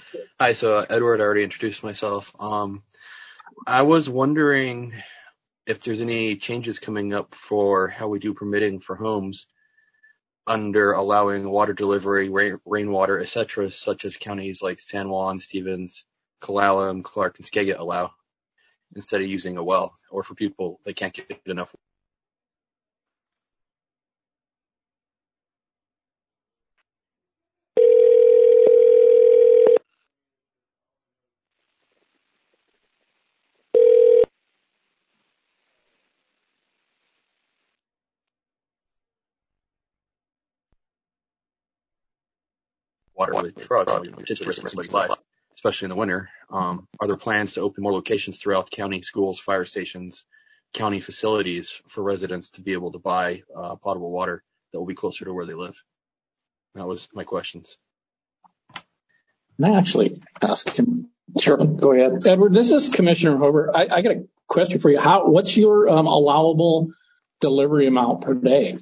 Hi, so Edward, I already introduced myself. I was wondering if there's any changes coming up for how we do permitting for homes under allowing water delivery, rainwater, etc., such as counties like San Juan, Stevens, Clallam, Clark, and Skagit allow, instead of using a well, or for people that can't get enough water with a truck, potentially risk somebody's life, especially in the winter. Are there plans to open more locations throughout the county, schools, fire stations, county facilities for residents to be able to buy potable water that will be closer to where they live? That was my questions. Can I actually ask him? Sure. Go ahead. Edward, this is Commissioner Hover. I got a question for you. What's your allowable delivery amount per day?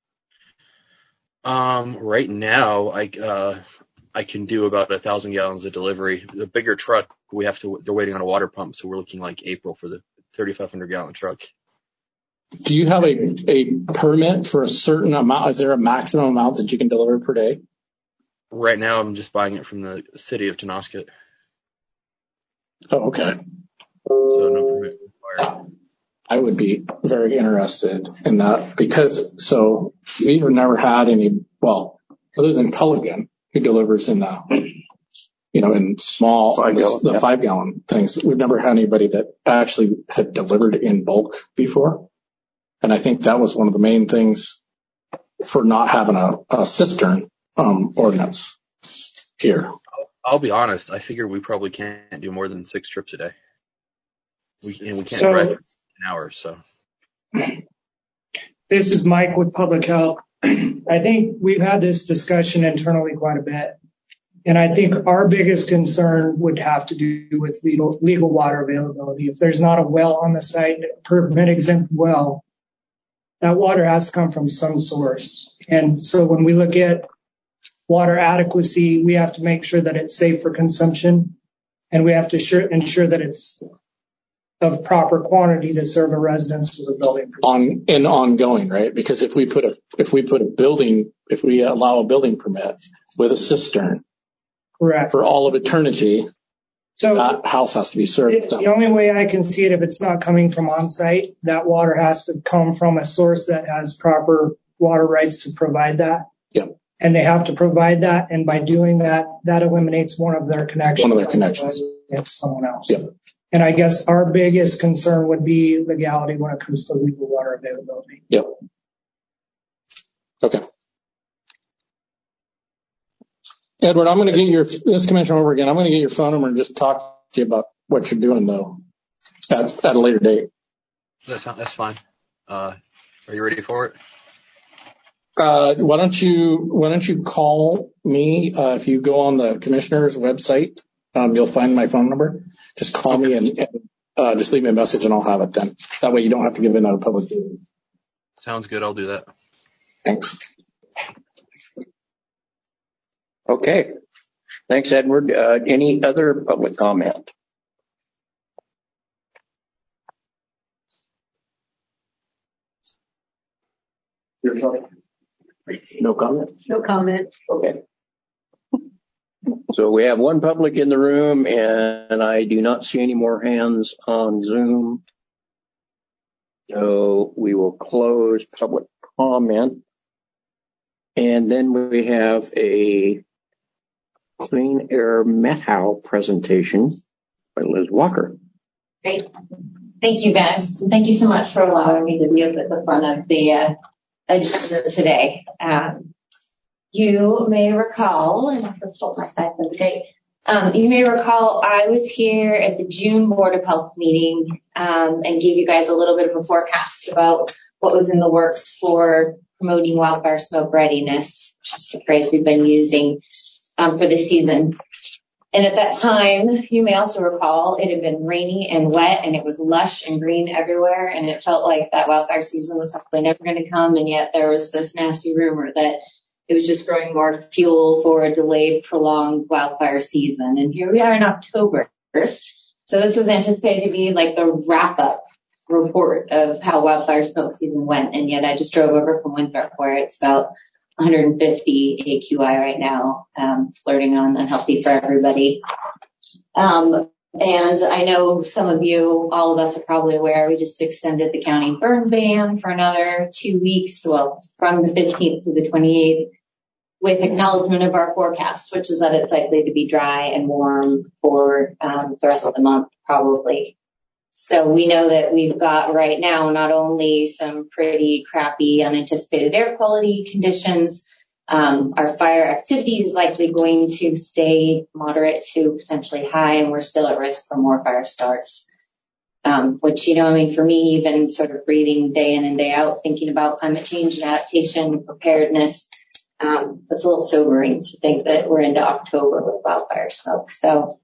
Right now, I can do about 1,000 gallons of delivery. The bigger truck, they're waiting on a water pump, so we're looking like April for the 3,500 gallon truck. Do you have a permit for a certain amount? Is there a maximum amount that you can deliver per day? Right now, I'm just buying it from the city of Tenasket. Oh, okay. So no permit required. I would be very interested in that because we've never had any, other than Culligan, who delivers in in small, 5 gallon things. We've never had anybody that actually had delivered in bulk before. And I think that was one of the main things for not having a cistern ordinance here. I'll be honest. I figure we probably can't do more than 6 trips a day. We can't drive for an hour. So this is Mike with Public Health. I think we've had this discussion internally quite a bit. And I think our biggest concern would have to do with legal water availability. If there's not a well on the site, a permit exempt well, that water has to come from some source. And so when we look at water adequacy, we have to make sure that it's safe for consumption, and we have to ensure that it's of proper quantity to serve a residence with a building. Ongoing, right? Because if we allow a building permit with a cistern, correct, for all of eternity, so that house has to be served. The only way I can see it, if it's not coming from on site, that water has to come from a source that has proper water rights to provide that. Yep. And they have to provide that, and by doing that, that eliminates one of their connections. With someone else. Yep. And I guess our biggest concern would be legality when it comes to legal water availability. Yep. Okay. Edward, I'm going to get this commissioner over again. I'm going to get your phone number and just talk to you about what you're doing, though, at a later date. That's fine. Are you ready for it? Why don't you call me? If you go on the commissioner's website, you'll find my phone number. Just call me and just leave me a message, and I'll have it then. That way you don't have to give it out of public meeting. Sounds good. I'll do that. Thanks. Okay. Thanks, Edward. Any other public comment? No comment? No comment. Okay. So we have one public in the room, and I do not see any more hands on Zoom. So we will close public comment. And then we have a Clean Air Methow presentation by Liz Walker. Great. Thank you, guys. Thank you so much for allowing me to be up at the front of the agenda today. You may recall, and I have to flip my slides, that's great. You may recall I was here at the June Board of Health meeting and gave you guys a little bit of a forecast about what was in the works for promoting wildfire smoke readiness, just a phrase we've been using for this season. And at that time, you may also recall, it had been rainy and wet, and it was lush and green everywhere, and it felt like that wildfire season was hopefully never going to come, and yet there was this nasty rumor that it was just growing more fuel for a delayed, prolonged wildfire season. And here we are in October. So this was anticipated to be like the wrap-up report of how wildfire smoke season went. And yet I just drove over from Winthrop, where it's about 150 AQI right now, flirting on unhealthy for everybody. And I know some of you, all of us are probably aware, we just extended the county burn ban for another 2 weeks, well, from the 15th to the 28th, with acknowledgement of our forecast, which is that it's likely to be dry and warm for the rest of the month, probably. So we know that we've got right now not only some pretty crappy unanticipated air quality conditions, our fire activity is likely going to stay moderate to potentially high, and we're still at risk for more fire starts. Which, I mean, for me, even sort of breathing day in and day out, thinking about climate change and adaptation and preparedness, it's a little sobering to think that we're into October with wildfire smoke. So,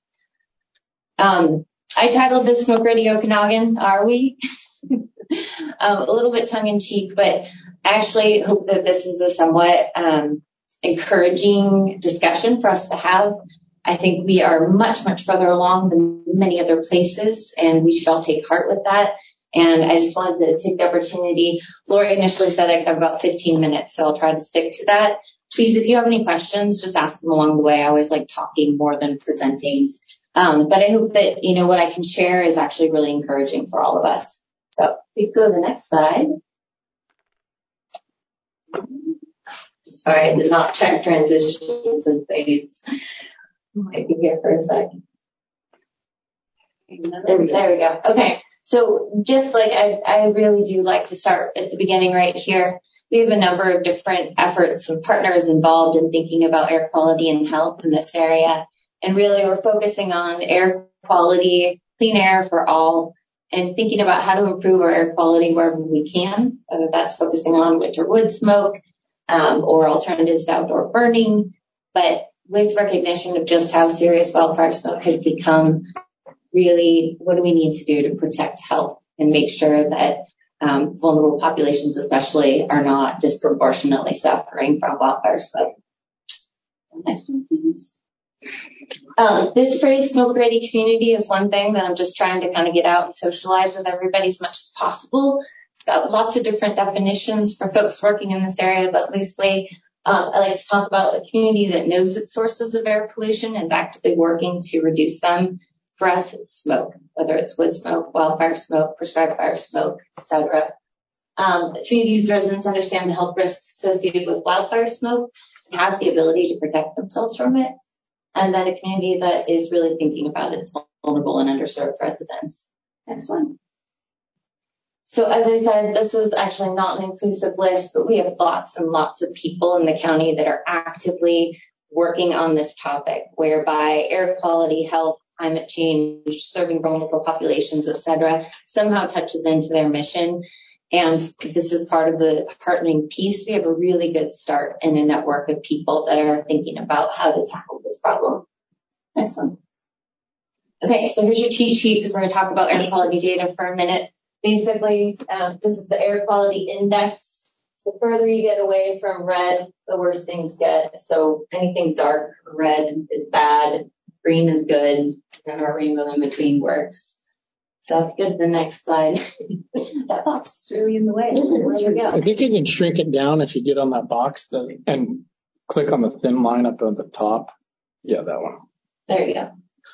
I titled this Smoke Ready Okanagan, Are We? A little bit tongue in cheek, but I actually hope that this is a somewhat encouraging discussion for us to have. I think we are much, much further along than many other places, and we should all take heart with that. And I just wanted to take the opportunity. Lori initially said I could have about 15 minutes, so I'll try to stick to that. Please, if you have any questions, just ask them along the way. I always like talking more than presenting. But I hope that, what I can share is actually really encouraging for all of us. So if we go to the next slide. Sorry, I did not check transitions and fades. Might be here for a second. There we go. Okay. So just like I really do like to start at the beginning right here. We have a number of different efforts and partners involved in thinking about air quality and health in this area. And really we're focusing on air quality, clean air for all, and thinking about how to improve our air quality wherever we can, whether that's focusing on winter wood smoke, or alternatives to outdoor burning, but with recognition of just how serious wildfire smoke has become. Really, what do we need to do to protect health and make sure that vulnerable populations especially are not disproportionately suffering from wildfire smoke? Next one, please. This phrase, smoke ready community, is one thing that I'm just trying to kind of get out and socialize with everybody as much as possible. It's got lots of different definitions for folks working in this area, but loosely, I like to talk about a community that knows its sources of air pollution and is actively working to reduce them. For us, it's smoke, whether it's wood smoke, wildfire smoke, prescribed fire smoke, etc. Communities' residents understand the health risks associated with wildfire smoke and have the ability to protect themselves from it. And then a community that is really thinking about its vulnerable and underserved residents. Next one. So as I said, this is actually not an inclusive list, but we have lots and lots of people in the county that are actively working on this topic, whereby air quality, health, climate change, serving vulnerable populations, etc., somehow touches into their mission. And this is part of the partnering piece. We have a really good start in a network of people that are thinking about how to tackle this problem. Next one. Okay, so here's your cheat sheet because we're going to talk about air quality data for a minute. Basically, this is the air quality index. The further you get away from red, the worse things get. So anything dark red is bad, green is good, and our rainbow in between works. So let's go to the next slide. That box is really in the way. There we go. I think you can shrink it down if you get on that box and click on the thin line up on the top. Yeah, that one. There you go.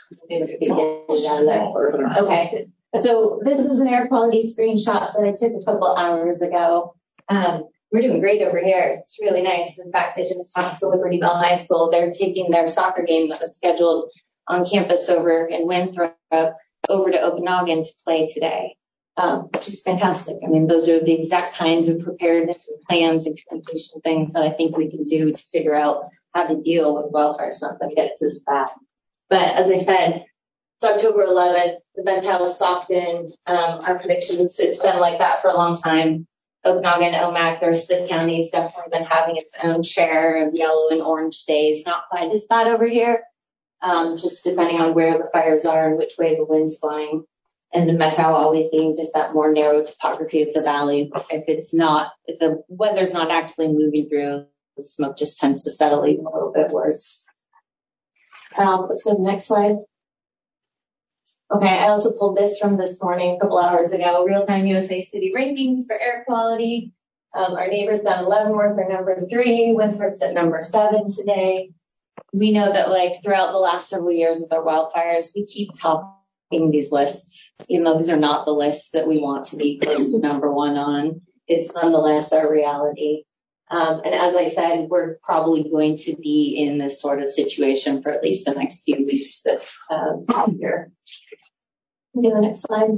Okay. So this is an air quality screenshot that I took a couple hours ago. We're doing great over here. It's really nice. In fact, I just talked to Liberty Bell High School. They're taking their soccer game that was scheduled on campus over in Winthrop over to Okanagan to play today, which is fantastic. I mean, those are the exact kinds of preparedness and plans and communication things that I think we can do to figure out how to deal with wildfire smoke that gets this bad. But as I said, it's October 11th. The vent house locked in. Our predictions, it's been like that for a long time. Okanagan, Omak, the rest of the county has definitely been having its own share of yellow and orange days. Not quite as bad over here, just depending on where the fires are and which way the wind's blowing. And the Metro always being just that more narrow topography of the valley. If the weather's not actively moving through, the smoke just tends to settle even a little bit worse. Let's go to the next slide. Okay, I also pulled this from this morning, a couple hours ago, real-time USA city rankings for air quality. Our neighbors got Leavenworth are number 3, Winthrop's at number 7 today. We know that like throughout the last several years with our wildfires, we keep topping these lists, even though these are not the lists that we want to be close to number 1 on. It's nonetheless our reality. And as I said, we're probably going to be in this sort of situation for at least the next few weeks this year. Get the next slide.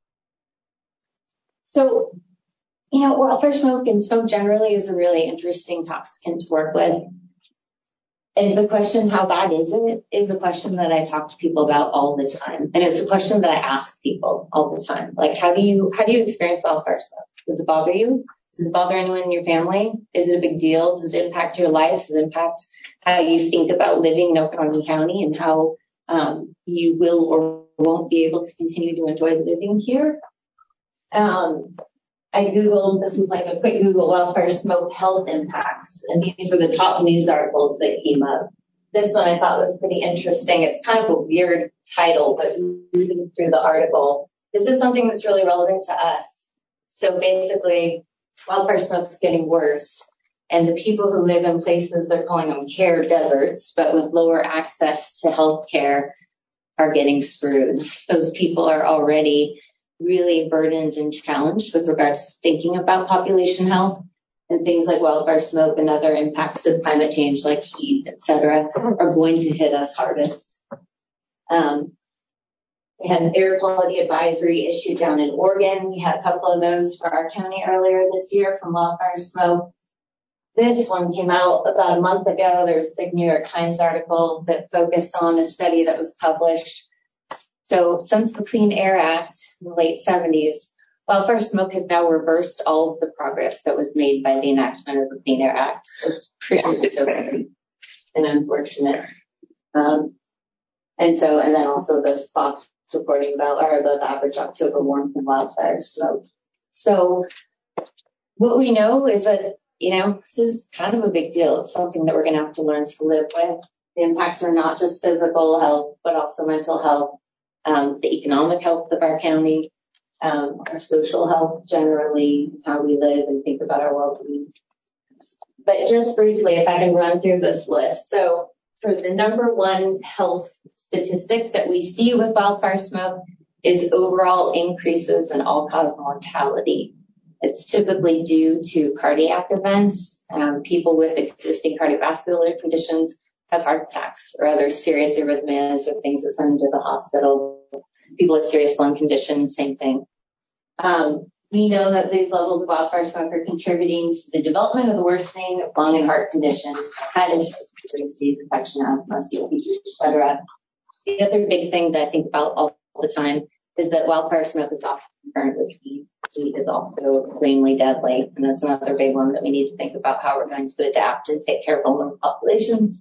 So, you know, wildfire smoke and smoke generally is a really interesting toxicant to work with. And the question, how bad is it, is a question that I talk to people about all the time. And it's a question that I ask people all the time. Like, how do you experience wildfire smoke? Does it bother you? Does it bother anyone in your family? Is it a big deal? Does it impact your life? Does it impact how you think about living in Oconee County and how you will or won't be able to continue to enjoy living here? I Googled, this was like a quick Google, wildfire smoke health impacts, and these were the top news articles that came up. This one I thought was pretty interesting. It's kind of a weird title, but reading through the article, this is something that's really relevant to us. So basically, wildfire smoke is getting worse, and the people who live in places, they're calling them care deserts, but with lower access to health care are getting screwed. Those people are already really burdened and challenged with regards to thinking about population health, and things like wildfire smoke and other impacts of climate change like heat, et cetera, are going to hit us hardest. We had an air quality advisory issued down in Oregon. We had a couple of those for our county earlier this year from wildfire smoke. This one came out about a month ago. There was a big New York Times article that focused on a study that was published. So since the Clean Air Act in the late 70s, wildfire smoke has now reversed all of the progress that was made by the enactment of the Clean Air Act. It's pretty sobering and unfortunate. And then also the Fox reporting about our above average October warmth and wildfire smoke. So what we know is that, you know, this is kind of a big deal. It's something that we're going to have to learn to live with. The impacts are not just physical health, but also mental health. The economic health of our county, our social health generally, how we live and think about our well-being. But just briefly, if I can run through this list. So the number 1 health statistic that we see with wildfire smoke is overall increases in all-cause mortality. It's typically due to cardiac events. People with existing cardiovascular conditions have heart attacks or other serious arrhythmias or things that send them to the hospital. People with serious lung conditions, same thing. We know that these levels of wildfire smoke are contributing to the development of the worsening of lung and heart conditions, head issues, disease, infection, asthma, COPD, etc. The other big thing that I think about all the time is that wildfire smoke is often concerned with heat. Heat is also extremely deadly, and that's another big one that we need to think about how we're going to adapt and take care of vulnerable populations.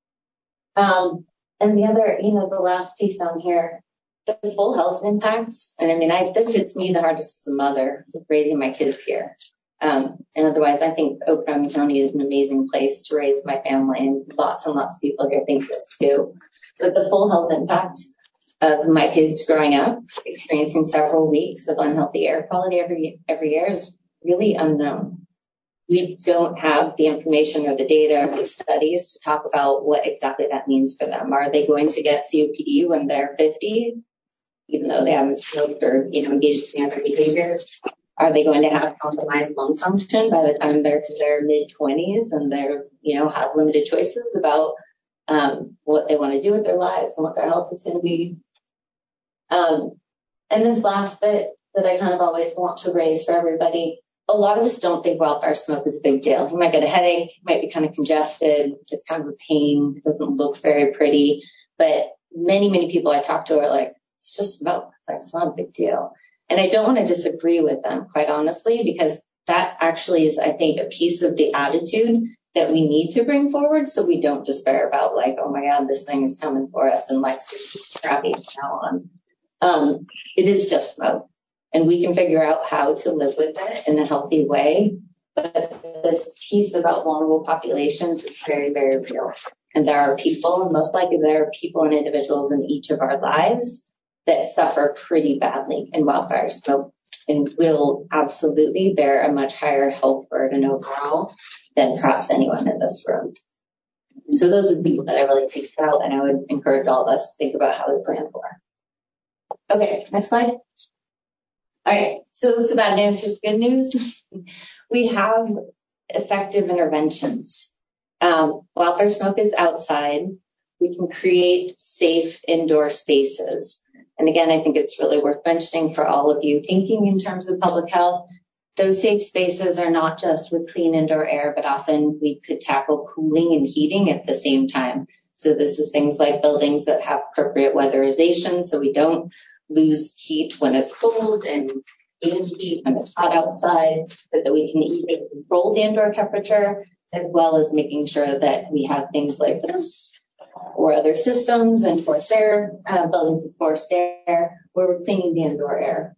And the other, you know, the last piece on here, the full health impact. And I mean, this hits me the hardest as a mother raising my kids here. And otherwise, I think Oconee County is an amazing place to raise my family, and lots of people here think this too. But the full health impact of my kids growing up, experiencing several weeks of unhealthy air quality every year is really unknown. We don't have the information or the data or the studies to talk about what exactly that means for them. Are they going to get COPD when they're 50, even though they haven't smoked or, you know, engaged in other behaviors? Are they going to have compromised lung function by the time they're in their mid-20s and they're, you know, have limited choices about what they want to do with their lives and what their health is going to be? And this last bit that I kind of always want to raise for everybody, a lot of us don't think wildfire smoke is a big deal. You might get a headache, you might be kind of congested, it's kind of a pain, it doesn't look very pretty. But many, many people I talk to are like, it's just smoke, like, it's not a big deal. And I don't want to disagree with them, quite honestly, because that actually is, I think, a piece of the attitude that we need to bring forward so we don't despair about, like, oh my God, this thing is coming for us and life's just crappy from now on. It is just smoke. And we can figure out how to live with it in a healthy way. But this piece about vulnerable populations is very, very real. And there are people, and most likely there are people and individuals in each of our lives that suffer pretty badly in wildfire smoke and will absolutely bear a much higher health burden overall than perhaps anyone in this room. And so those are the people that I really think about, and I would encourage all of us to think about how we plan for. Okay, next slide. All right, so that's the bad news. Here's the good news. We have effective interventions. Wildfire smoke is outside. We can create safe indoor spaces. And again, I think it's really worth mentioning for all of you thinking in terms of public health. Those safe spaces are not just with clean indoor air, but often we could tackle cooling and heating at the same time. So this is things like buildings that have appropriate weatherization so we don't lose heat when it's cold and gain heat when it's hot outside, but that we can either control the indoor temperature as well as making sure that we have things like this or other systems and forced air, buildings with forced air, where we're cleaning the indoor air.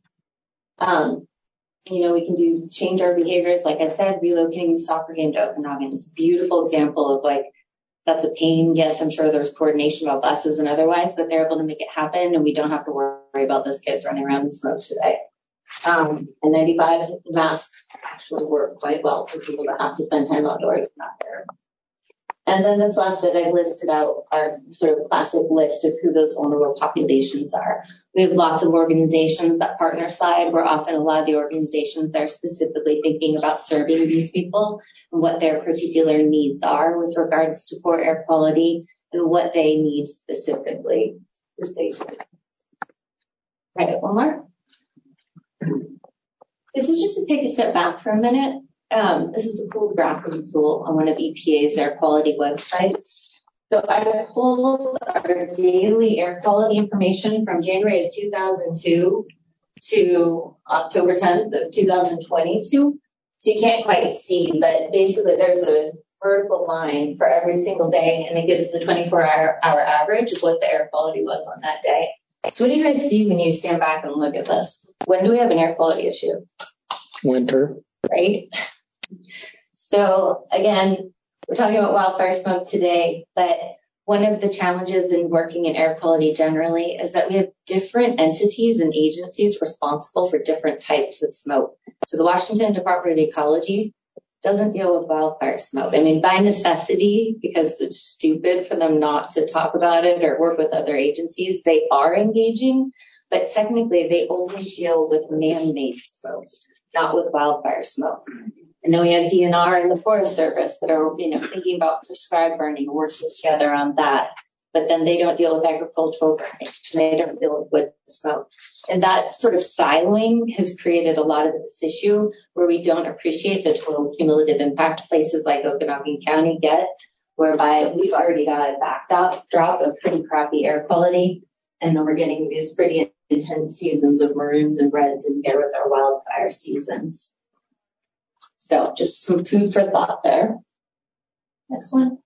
We can change our behaviors. Like I said, relocating the soccer game to Okanagan is a beautiful example of that's a pain. Yes, I'm sure there's coordination about buses and otherwise, but they're able to make it happen and we don't have to worry about those kids running around in smoke today. And 95 masks actually work quite well for people that have to spend time outdoors, not there. And then this last bit, I've listed out our sort of classic list of who those vulnerable populations are. We have lots of organizations that partner side. We're often a lot of the organizations that are specifically thinking about serving these people and what their particular needs are with regards to poor air quality and what they need specifically to stay safe. Right, one more. This is just to take a step back for a minute. This is a cool graphing tool on one of EPA's air quality websites. So I pulled our daily air quality information from January of 2002 to October 10th of 2022. So you can't quite see, but basically there's a vertical line for every single day, and it gives the 24-hour average of what the air quality was on that day. So what do you guys see when you stand back and look at this? When do we have an air quality issue? Winter. Right? So again, we're talking about wildfire smoke today, but one of the challenges in working in air quality generally is that we have different entities and agencies responsible for different types of smoke. So the Washington Department of Ecology doesn't deal with wildfire smoke. I mean, by necessity, because it's stupid for them not to talk about it or work with other agencies, they are engaging, but technically they only deal with man-made smoke, not with wildfire smoke. And then we have DNR and the Forest Service that are, thinking about prescribed burning and working together on that. But then they don't deal with agricultural burning. They don't deal with wood smoke. And that sort of siloing has created a lot of this issue where we don't appreciate the total cumulative impact places like Okanagan County get, whereby we've already got a backdrop of pretty crappy air quality. And then we're getting these pretty intense seasons of maroons and reds in here with our wildfire seasons. So just some food for thought there. Next one.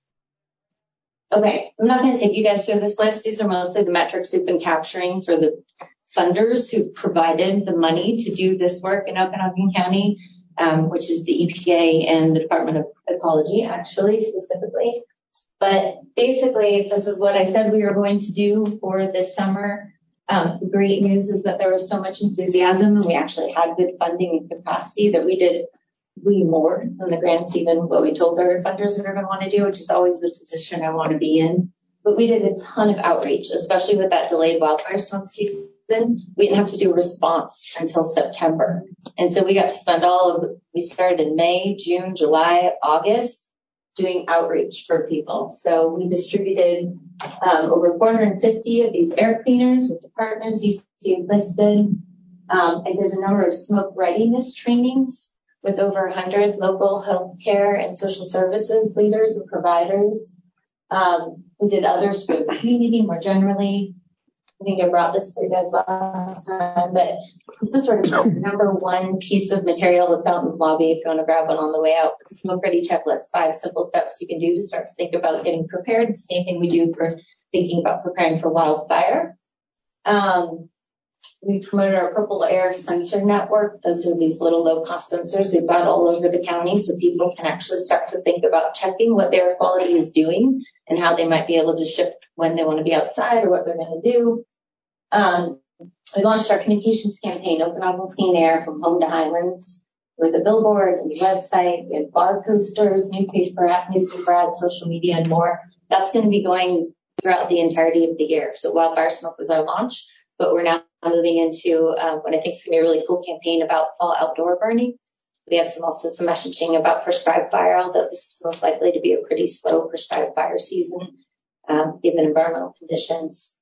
Okay, I'm not going to take you guys through this list. These are mostly the metrics we've been capturing for the funders who provided the money to do this work in Okanagan County, which is the EPA and the Department of Ecology, actually, specifically. But basically, this is what I said we were going to do for this summer. The great news is that there was so much enthusiasm, and we actually had good funding and capacity that we did way more than the grants, even what we told our funders we were going to want to do, which is always the position I want to be in. But we did a ton of outreach, especially with that delayed wildfire smoke season. We didn't have to do a response until September. And so we got to spend we started in May, June, July, August doing outreach for people. So we distributed over 450 of these air cleaners with the partners you see listed. I did a number of smoke readiness trainings with over 100 local healthcare and social services leaders and providers. We did others for the community more generally. I think I brought this for you guys last time, but this is sort of the number one piece of material that's out in the lobby if you want to grab one on the way out. The Smoke Ready Checklist, 5 simple steps you can do to start to think about getting prepared. The same thing we do for thinking about preparing for wildfire. we promoted our Purple Air Sensor Network. Those are these little low-cost sensors we've got all over the county, so people can actually start to think about checking what their air quality is doing and how they might be able to shift when they want to be outside or what they're going to do. We launched our communications campaign, Okanagan Clean Air from Home to Highlands, with a billboard and a website. We have bar posters, newspaper ads, social media, and more. That's going to be going throughout the entirety of the year. So Wildfire Smoke was our launch, but we're now moving into what I think is going to be a really cool campaign about fall outdoor burning. We have some messaging about prescribed fire, although this is most likely to be a pretty slow prescribed fire season, given environmental conditions.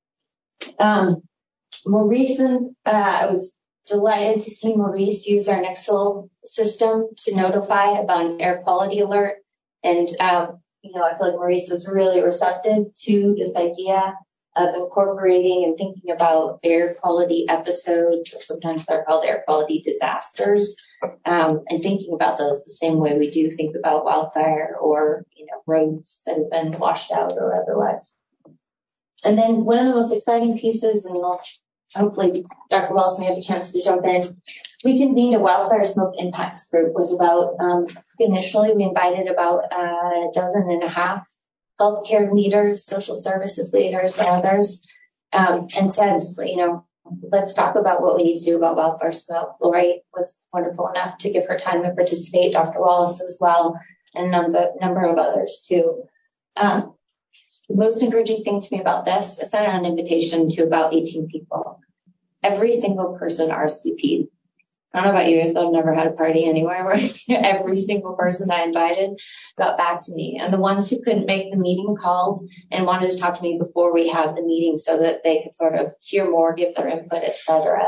More recent, I was delighted to see Maurice use our Nextflow system to notify about an air quality alert. And, I feel like Maurice is really receptive to this idea of incorporating and thinking about air quality episodes, or sometimes they're called air quality disasters, and thinking about those the same way we do think about wildfire or, roads that have been washed out or otherwise. And then one of the most exciting pieces, and hopefully Dr. Wallace may have a chance to jump in, we convened a wildfire smoke impacts group with about, initially we invited about a dozen and a half healthcare leaders, social services leaders, and others, and said, let's talk about what we need to do about wildfire smoke. Lori was wonderful enough to give her time to participate, Dr. Wallace as well, and a number of others too. The most encouraging thing to me about this, I sent out an invitation to about 18 people. Every single person RSVP'd. I don't know about you guys, but I've never had a party anywhere where every single person I invited got back to me. And the ones who couldn't make the meeting called and wanted to talk to me before we had the meeting so that they could sort of hear more, give their input, et cetera.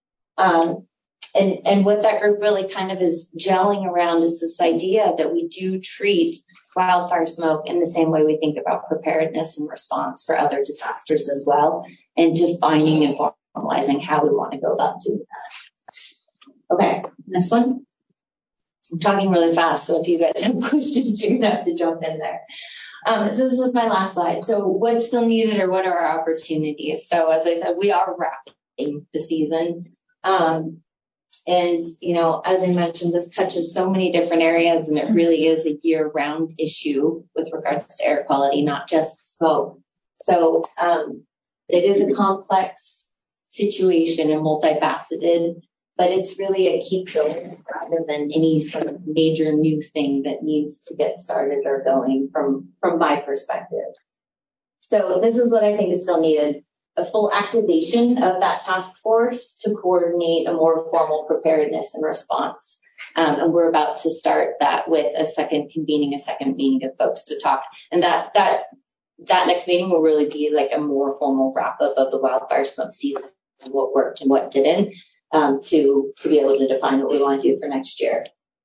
And what that group really kind of is gelling around is this idea that we do treat wildfire smoke in the same way we think about preparedness and response for other disasters as well, and defining and formalizing how we want to go about doing that. Okay, next one. I'm talking really fast, so if you guys have questions, you're going to have to jump in there. So this is my last slide. So what's still needed, or what are our opportunities? So as I said, we are wrapping the season. And, as I mentioned, this touches so many different areas, and it really is a year-round issue with regards to air quality, not just smoke. So it is a complex situation and multifaceted, but it's really a keep going rather than any sort of major new thing that needs to get started or going from my perspective. So this is what I think is still needed: a full activation of that task force to coordinate a more formal preparedness and response. And we're about to start that with convening a second meeting of folks to talk. And that next meeting will really be like a more formal wrap up of the wildfire smoke season and what worked and what didn't. To be able to define what we want to do for next year.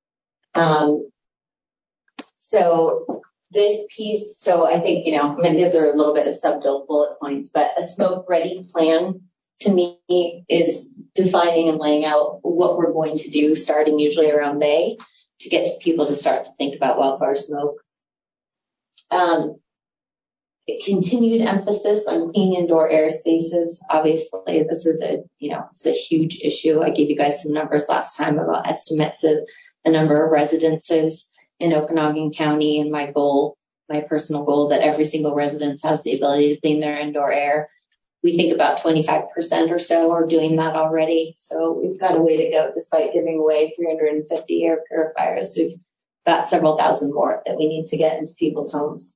So this piece, so I think, these are a little bit of bullet points, but a smoke ready plan to me is defining and laying out what we're going to do starting usually around May to get people to start to think about wildfire smoke. Continued emphasis on clean indoor air spaces. Obviously, this is it's a huge issue. I gave you guys some numbers last time about estimates of the number of residences in Okanagan County, and my personal goal, that every single residence has the ability to clean their indoor air. We think about 25% or so are doing that already. So we've got a way to go. Despite giving away 350 air purifiers, we've got several thousand more that we need to get into people's homes.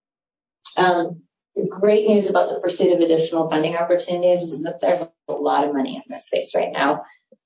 The great news about the pursuit of additional funding opportunities is that there's a lot of money in this space right now.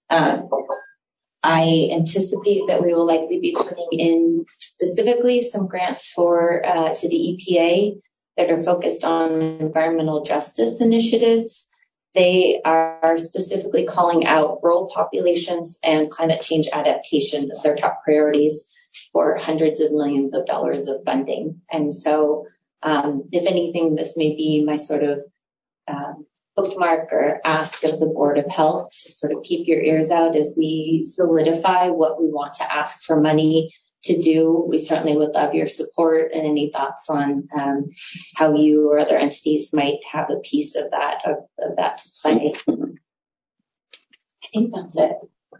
I anticipate that we will likely be putting in specifically some grants to the EPA that are focused on environmental justice initiatives. They are specifically calling out rural populations and climate change adaptation as their top priorities for hundreds of millions of dollars of funding. And so, if anything, this may be my sort of bookmark or ask of the Board of Health to sort of keep your ears out as we solidify what we want to ask for money to do. We certainly would love your support and any thoughts on how you or other entities might have a piece of that to play. think that's it.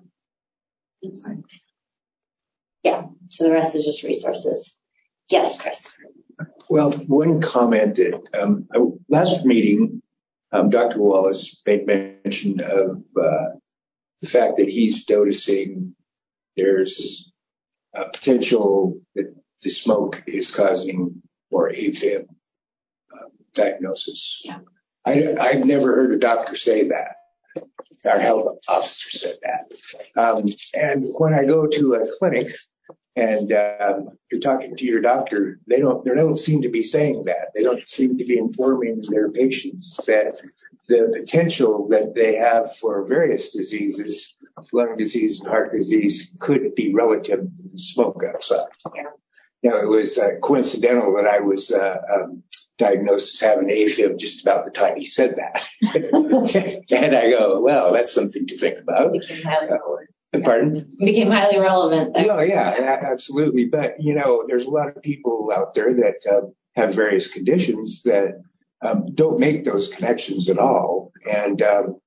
Yeah, so the rest is just resources. Yes, Chris. Well, one comment that last meeting, Dr. Wallace made mention of the fact that he's noticing there's a potential that the smoke is causing more AFib diagnosis. Yeah. I've never heard a doctor say that. Our health officer said that. And when I go to a clinic and you're talking to your doctor, they don't seem to be saying that. They don't seem to be informing their patients that the potential that they have for various diseases, lung disease and heart disease, could be relative to the smoke outside. Yeah. Now, it was coincidental that I was diagnosed as having AFib just about the time he said that. And I go, well, that's something to think about. Became highly relevant. Pardon? Became highly relevant. Oh, yeah, absolutely. But, there's a lot of people out there that have various conditions that don't make those connections at all. And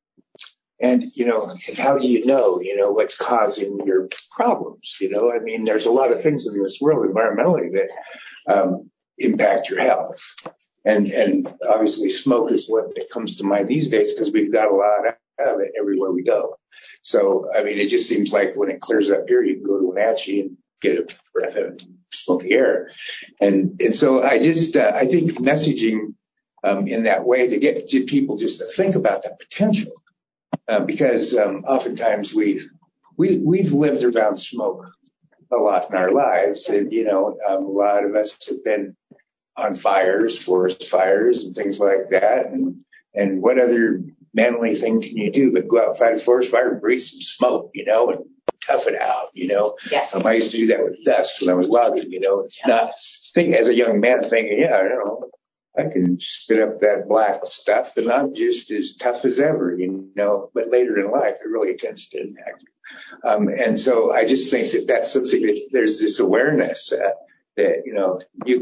how do you know, what's causing your problems? I mean, there's a lot of things in this world environmentally that impact your health. And obviously smoke is what comes to mind these days because we've got a lot of it everywhere we go. So, I mean, it just seems like when it clears up here, you can go to Wenatchee and get a breath of smoky air. And so I think messaging in that way to get people just to think about the potential. Because oftentimes we've lived around smoke a lot in our lives, and a lot of us have been on fires, forest fires, and things like that. And what other manly thing can you do but go out and fight a forest fire and breathe some smoke, and tough it out, Yes. I used to do that with dust when I was logging, not think as a young man thinking, I can spit up that black stuff and I'm just as tough as ever, but later in life, it really tends to impact you. And so I just think that that's something that there's this awareness that,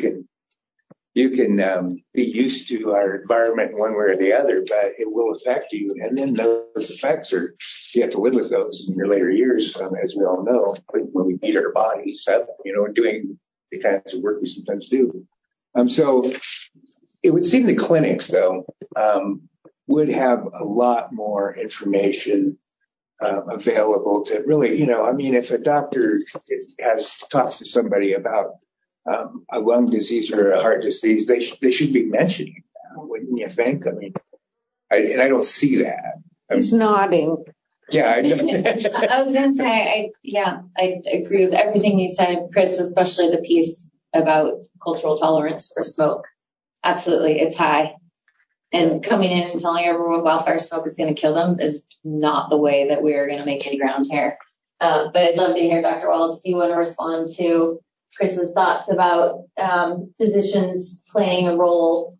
you can be used to our environment one way or the other, but it will affect you. And then those effects you have to live with those in your later years, as we all know, when we beat our bodies up, doing the kinds of work we sometimes do. So it would seem the clinics, though, would have a lot more information available to really, if a doctor talks to somebody about a lung disease or a heart disease, they should be mentioning that, wouldn't you think? I mean, I don't see that. He's nodding. Yeah, I know. I was going to say, I agree with everything you said, Chris, especially the piece about cultural tolerance for smoke. Absolutely, it's high. And coming in and telling everyone wildfire smoke is going to kill them is not the way that we're going to make any ground here. But I'd love to hear, Dr. Wallace, if you want to respond to Chris's thoughts about physicians playing a role.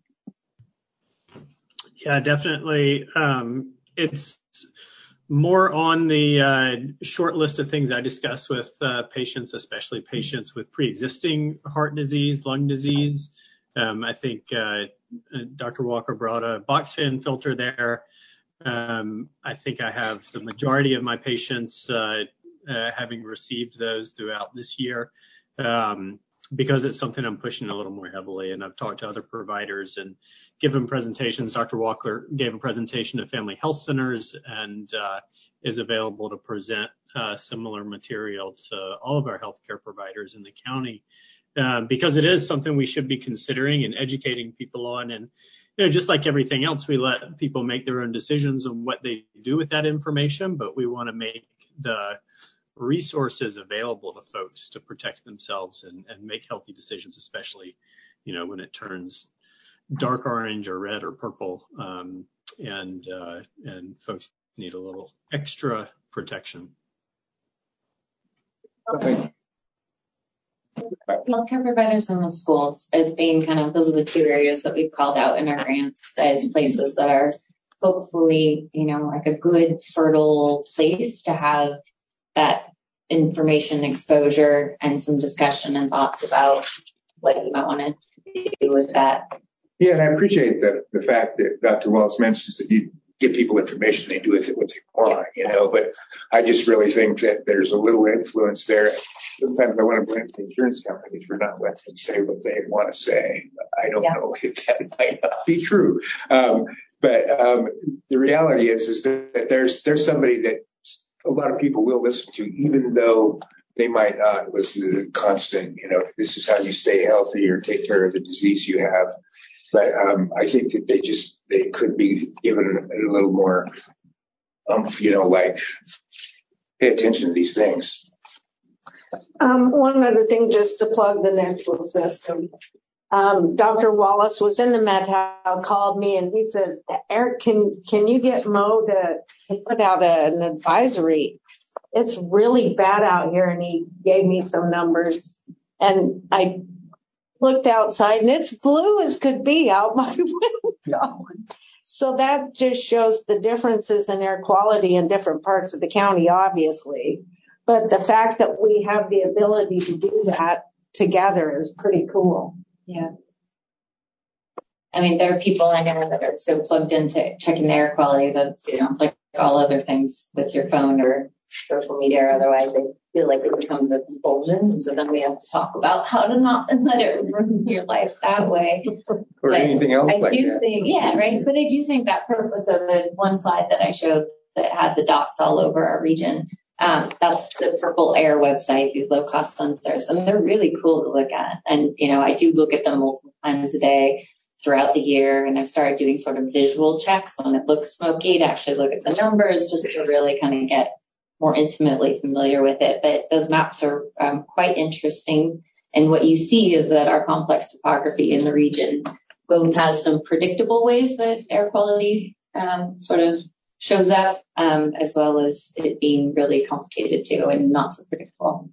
Yeah, definitely. It's more on the short list of things I discuss with patients, especially patients with pre-existing heart disease, lung disease. I think Dr. Walker brought a box fan filter there. I think I have the majority of my patients having received those throughout this year because it's something I'm pushing a little more heavily. And I've talked to other providers and given presentations. Dr. Walker gave a presentation to family health centers and is available to present similar material to all of our healthcare providers in the county. Because it is something we should be considering and educating people on. And, just like everything else, we let people make their own decisions on what they do with that information, but we want to make the resources available to folks to protect themselves and make healthy decisions, especially, when it turns dark orange or red or purple. And folks need a little extra protection. Okay. Healthcare providers in the schools as being those are the two areas that we've called out in our grants as places that are hopefully, like a good fertile place to have that information exposure and some discussion and thoughts about what you might want to do with that. Yeah, and I appreciate the fact that Dr. Wallace mentions that give people information, they do with it what they want, but I just really think that there's a little influence there. Sometimes I want to blame the insurance companies for not letting them say what they want to say. I don't know if that might not be true. But the reality is that there's somebody that a lot of people will listen to, even though they might not listen to the constant, this is how you stay healthy or take care of the disease you have. But I think that they could be given a little more like pay attention to these things. One other thing, just to plug the Natural System. Dr. Wallace was in the Met Hall, called me, and he says, Eric, can you get Mo to put out an advisory? It's really bad out here. And he gave me some numbers, and I looked outside, and it's blue as could be out my window. So that just shows the differences in air quality in different parts of the county, obviously. But the fact that we have the ability to do that together is pretty cool. Yeah. I mean, there are people I know that are so plugged into checking the air quality that, like all other things with your phone or social media or otherwise, they feel like it becomes a compulsion. And so then we have to talk about how to not let it ruin your life that way. Or but anything else I like do that. think, yeah, right. But I do think that purpose of the one slide that I showed that had the dots all over our region, that's the Purple Air website, these low-cost sensors, and they're really cool to look at. And, I do look at them multiple times a day throughout the year, and I've started doing sort of visual checks when it looks smoky to actually look at the numbers just to really kind of get more intimately familiar with it. But those maps are quite interesting. And what you see is that our complex topography in the region both has some predictable ways that air quality sort of shows up, as well as it being really complicated too and not so predictable.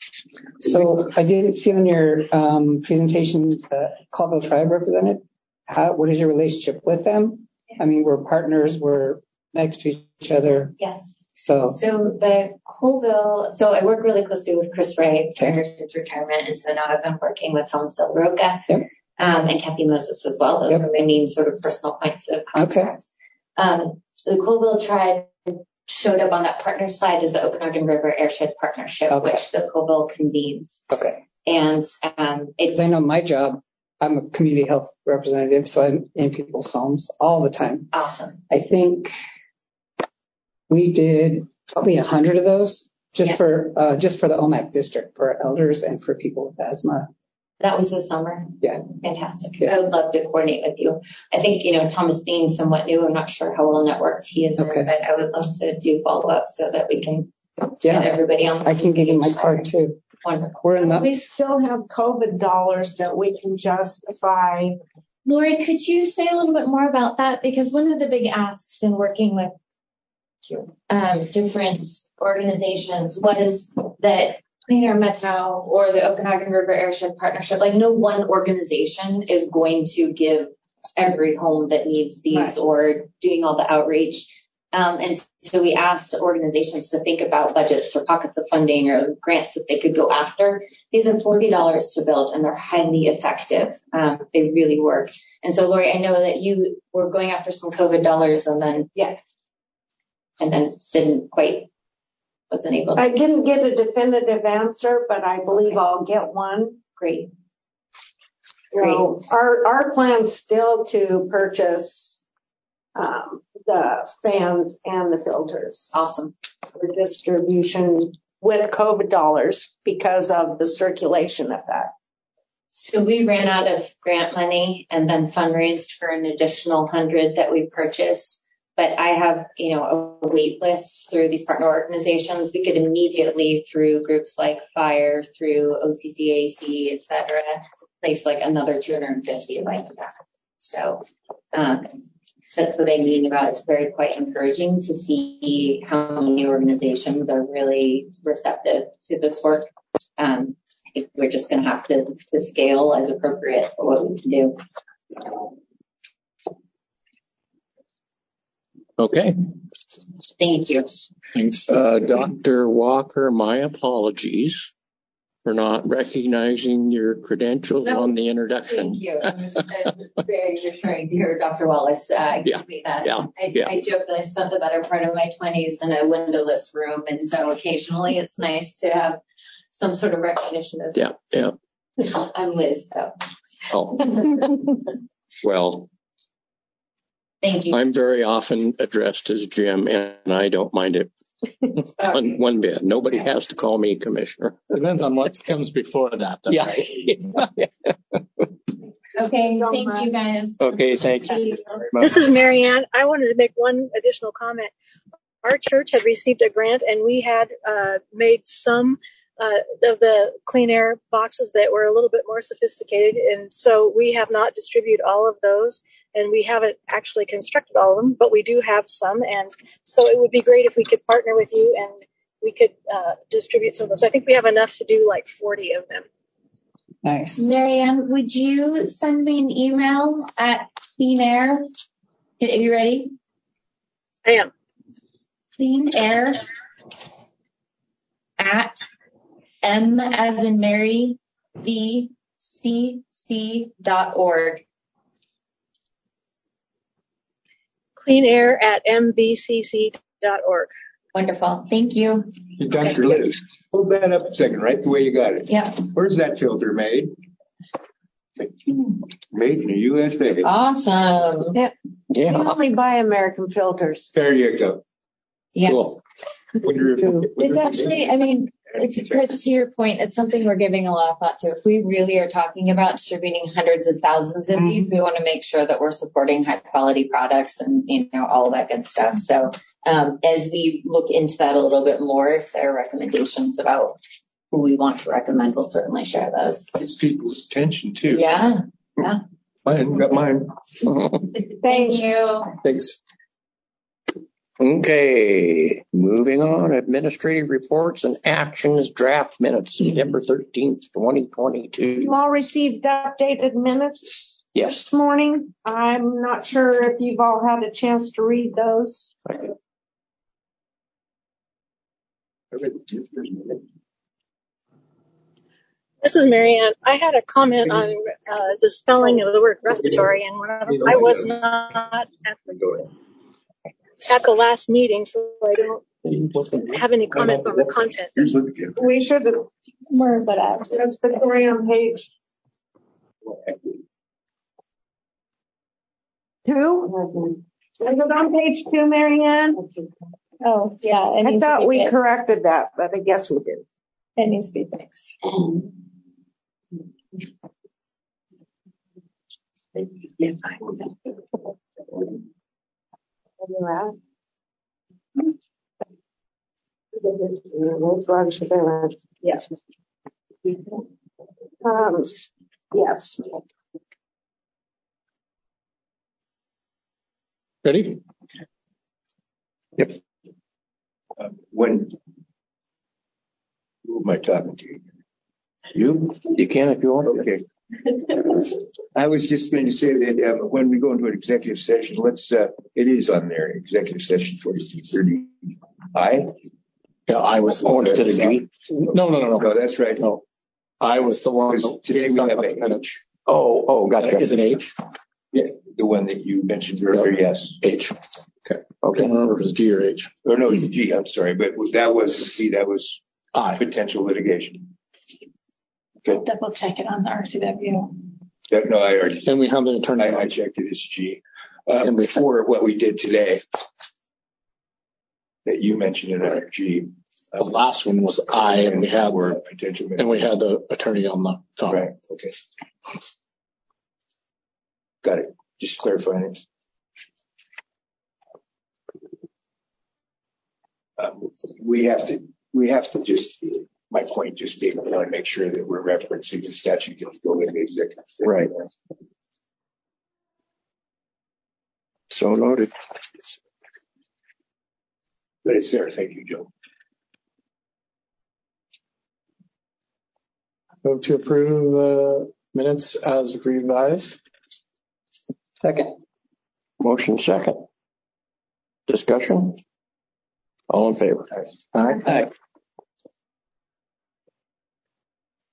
So I didn't see on your presentation the Colville Tribe represented. What is your relationship with them? I mean, we're partners, we're next to each other. Yes. So the Colville, I work really closely with Chris Ray prior to his retirement, and so now I've been working with Thomas Del Roca and Kathy Moses as well. Those are my main sort of personal points of contact. The Colville Tribe showed up on that partner slide as the Okanagan River Airshed Partnership, which the Colville convenes. Okay. And it's... I know my job, I'm a community health representative, so I'm in people's homes all the time. Awesome. I think we did probably 100 of those just for the OMAC district, for elders and for people with asthma. That was this summer. Yeah. Fantastic. Yeah. I would love to coordinate with you. I think, Thomas being somewhat new, I'm not sure how well networked he is, but I would love to do follow-up so that we can get everybody on the I can give you my card too. Wonderful. We still have COVID dollars that we can justify. Lori, could you say a little bit more about that? Because one of the big asks in working with different organizations was that Clean Air Methow or the Okanagan River Airshed Partnership, like no one organization is going to give every home that needs these or doing all the outreach. And so we asked organizations to think about budgets or pockets of funding or grants that they could go after. These are $40 to build, and they're highly effective. They really work. And so, Lori, I know that you were going after some COVID dollars and then wasn't able to. I didn't get a definitive answer, but I believe I'll get one. Great. So our plan's still to purchase the fans and the filters. Awesome. For distribution with COVID dollars because of the circulation effect. So we ran out of grant money and then fundraised for an additional 100 that we purchased. But I have, a wait list through these partner organizations. We could immediately, through groups like FIRE, through OCCAC, et cetera, place like another 250 like that. So that's what I mean about it's quite encouraging to see how many organizations are really receptive to this work. I think we're just going to have to scale as appropriate for what we can do. Okay. Thank you. Thanks. Dr. Walker, my apologies for not recognizing your credentials on the introduction. Thank you. It was very reassuring to hear Dr. Wallace give me that. I joke that I spent the better part of my 20s in a windowless room, and so occasionally it's nice to have some sort of recognition of. Yeah. I'm Liz, though. Oh. Well. Thank you. I'm very often addressed as Jim, and I don't mind it one bit. Nobody has to call me commissioner. Depends on what comes before that. Though, yeah. Right? Okay. Thank you, guys. Okay. Thanks. This is Marianne. I wanted to make one additional comment. Our church had received a grant, and we had made some of the clean air boxes that were a little bit more sophisticated, and so we have not distributed all of those, and we haven't actually constructed all of them, but we do have some, and so it would be great if we could partner with you and we could distribute some of those. I think we have enough to do like 40 of them. Nice. Marianne, would you send me an email at Clean Air? Are you ready? I am. Clean Air at M as in Mary, VCC.org. Clean air at mvcc.org. Wonderful. Thank you. Hey, Dr. Liz, hold that up a second, right the way you got it. Yeah. Where's that filter made? Made in the USA. Awesome. Yep. Yeah. You only buy American filters. There you go. Yeah. Cool. It's actually, I mean, it's Chris, to your point, it's something we're giving a lot of thought to. If we really are talking about distributing hundreds of thousands of these, we want to make sure that we're supporting high quality products and, you know, all of that good stuff. So, as we look into that a little bit more, if there are recommendations about who we want to recommend, we'll certainly share those. Gets people's attention too. Yeah. Yeah. Mine, got mine. Thank you. Thanks. Okay, moving on. Administrative reports and actions, draft minutes, September 13th, 2022. You all received updated minutes Yes. this morning. I'm not sure if you've all had a chance to read those. Okay. This is Marianne. I had a comment on the spelling of the word respiratory, and one of them, I was not at the last meeting, so I don't have any comments on the content. We should have. Where is that at? Respiratory on page 2. Is it on page 2, Marianne? Oh, yeah. I thought we corrected that, but I guess we did. It needs to be fixed. Yes. Yes. Ready? Yep. Who am I talking to? You can if you want. Okay. I was just going to say that when we go into an executive session, it is on there, executive session 4230. Yeah, I was the one that did it. No. No, that's right. No, I was the one. Today we have an H. Oh, gotcha. Is it H? Yeah, the one that you mentioned earlier, yes. H. Okay. I can't remember if it was G or H. Or no, G, I'm sorry, but that was I. potential litigation. I'll double check it on the RCW. No, I already. And we have the attorney. I checked it as G. For what we did today, that you mentioned it under G. The last one was I, and we had potential. And we had the attorney on the phone. Right. Okay. Got it. Just clarifying it. We have to just, my point just being, we want to make sure that we're referencing the statute that go with the executive. Right. So noted. But it's there. Thank you, Joe. Move to approve the minutes as revised. Second. Motion second. Discussion? All in favor? Aye.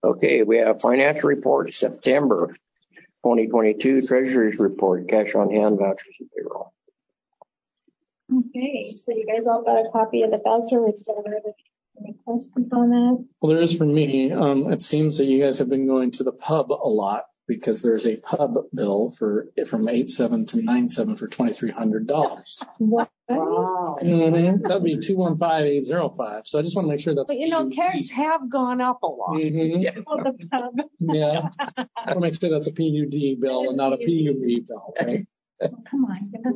Okay, we have financial report, September 2022, treasurer's report, cash on hand, vouchers, and payroll. Okay, so you guys all got a copy of the voucher. Any questions on that? Well, there is for me. It seems that you guys have been going to the pub a lot because there's a pub bill from 8/7 to 9/7 for $2,300. What? Wow. That'd be 215,805. So I just want to make sure that's. But kegs have gone up a lot. Mm-hmm. Oh, the pub. Yeah. I want to make sure that's a PUD bill and not a PUB bill, right? Oh, come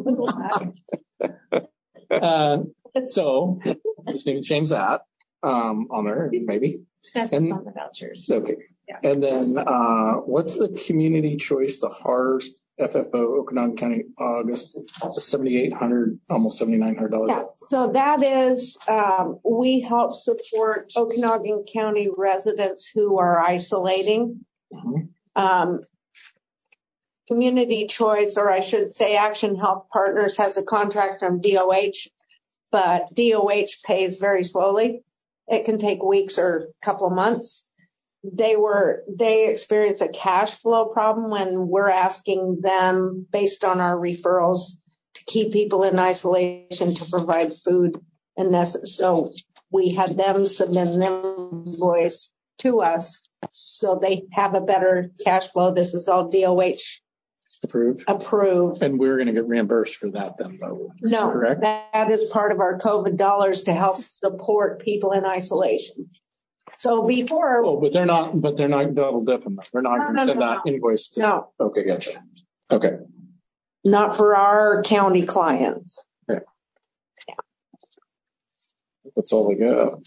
on. So I just need to change that on there, maybe. That's on the vouchers. Okay. Yeah. And then what's the community choice, the HARS FFO, Okanagan County, August, to $7,800, almost $7,900? Yeah. So that is, we help support Okanagan County residents who are isolating. Mm-hmm. Community Choice, or I should say Action Health Partners, has a contract from DOH, but DOH pays very slowly. It can take weeks or a couple of months. They experience a cash flow problem when we're asking them, based on our referrals, to keep people in isolation to provide food. And so we had them submit an invoice to us so they have a better cash flow. This is all DOH approved. And we're going to get reimbursed for that then, though. No, correct? That is part of our COVID dollars to help support people in isolation. So before. Oh, but they're not double dipping them. They're not going to send that invoice to. No. Okay, gotcha. Okay. Not for our county clients. Okay. Yeah. That's all they got.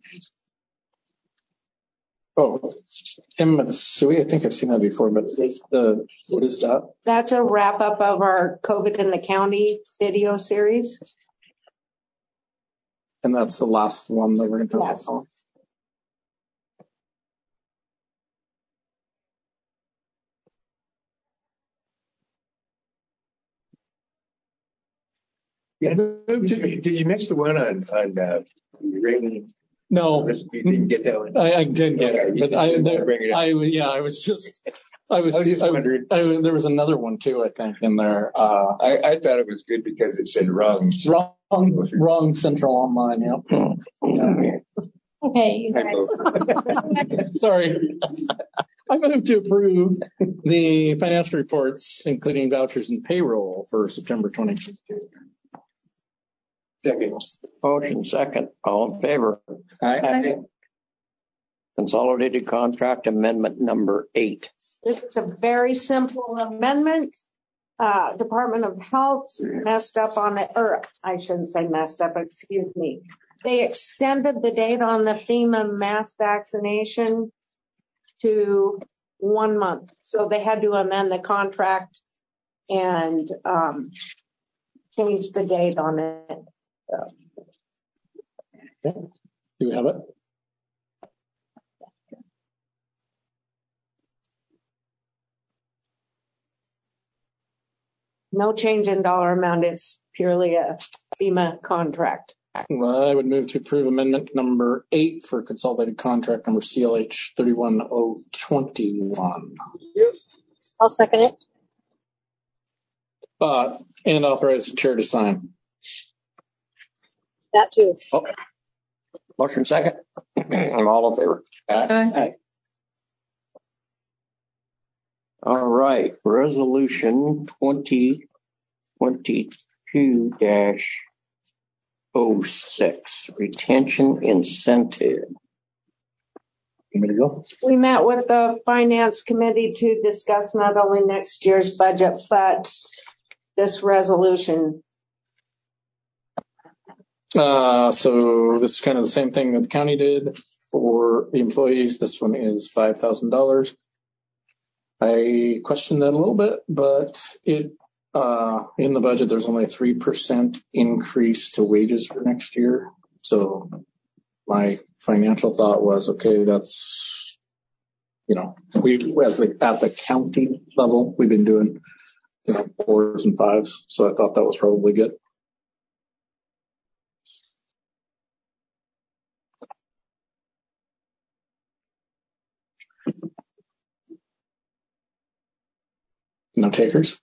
Oh, Matsui, I think I've seen that before, but what is that? That's a wrap up of our COVID in the county video series. And that's the last one that we're going to talk about. Yeah. Did you miss the one on Raymond? No, you didn't get that one. I did get it, but I was just wondering. There was another one too, I think, in there. I thought it was good because it said wrong Central Online. Yeah. Okay, you guys. Sorry. I move to approve the financial reports, including vouchers and payroll for September 2022. Second. Motion second. All in favor? Aye. Consolidated contract amendment number 8. It's a very simple amendment. Department of Health messed up on it, or I shouldn't say messed up, excuse me. They extended the date on the FEMA mass vaccination to 1 month. So they had to amend the contract and change the date on it. Okay. Do you have it? No change in dollar amount. It's purely a FEMA contract. Well, I would move to approve amendment number 8 for consolidated contract number CLH 31021. I'll second it. And authorize the chair to sign. That too. Oh. Motion second. I'm all in favor. Aye. All right. Resolution 2022-06, retention incentive. You ready to go? We met with the finance committee to discuss not only next year's budget, but this resolution. So this is kind of the same thing that the county did for the employees. This one is $5,000. I questioned that a little bit, but in the budget, there's only a 3% increase to wages for next year. So my financial thought was, okay, that's, at the county level, we've been doing, 4s and 5s. So I thought that was probably good. No takers?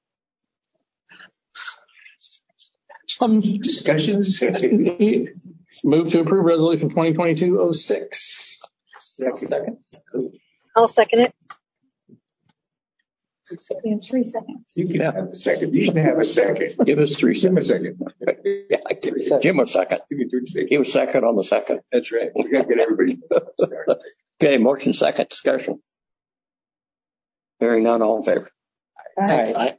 Discussions? Move to approve resolution 2022-06. Second. I'll second it. We have 3 seconds. You can have a second. You can have a second. Give us 3 Give him seconds. a second. Yeah, give him a second. Give me 3 seconds. He was second on the second. That's right. We got to get everybody started. Okay, motion second, discussion. Hearing none, all in favor. Aye.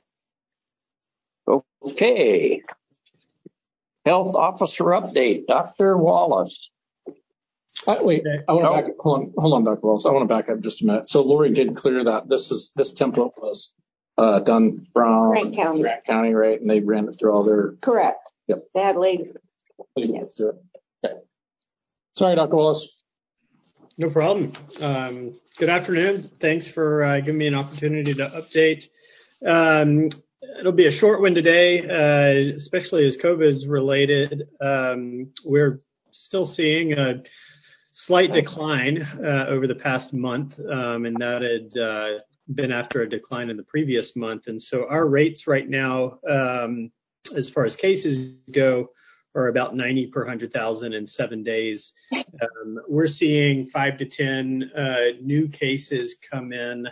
Okay. Health officer update, Dr. Wallace. Wait, I want to back up. Hold on, Dr. Wallace. I want to back up just a minute. So Lori did clear that. This template was done from Grant County, right? And they ran it through all their. Correct. Yep. They had laid. Yes. Okay. Sorry, Dr. Wallace. No problem. Good afternoon. Thanks for giving me an opportunity to update. It'll be a short one today, especially as COVID is related. We're still seeing a slight decline over the past month, and that had been after a decline in the previous month. And so our rates right now, as far as cases go, are about 90 per 100,000 in 7 days. We're seeing 5 to 10 new cases come in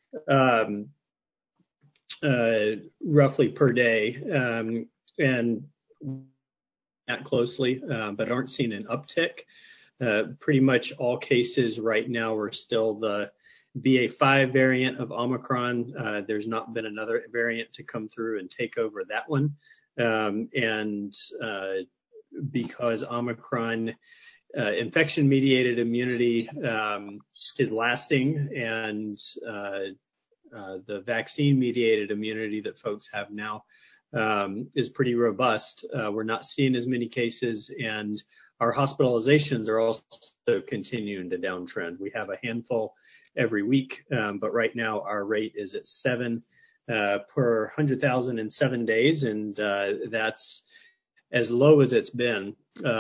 roughly per day, and that closely, but aren't seeing an uptick. Pretty much all cases right now are still the BA.5 variant of Omicron. There's not been another variant to come through and take over that one. And because Omicron infection-mediated immunity is lasting, and the vaccine-mediated immunity that folks have now is pretty robust, we're not seeing as many cases, and our hospitalizations are also continuing to downtrend. We have a handful every week, but right now our rate is at 7 per 100,000 in 7 days, and that's as low as it's been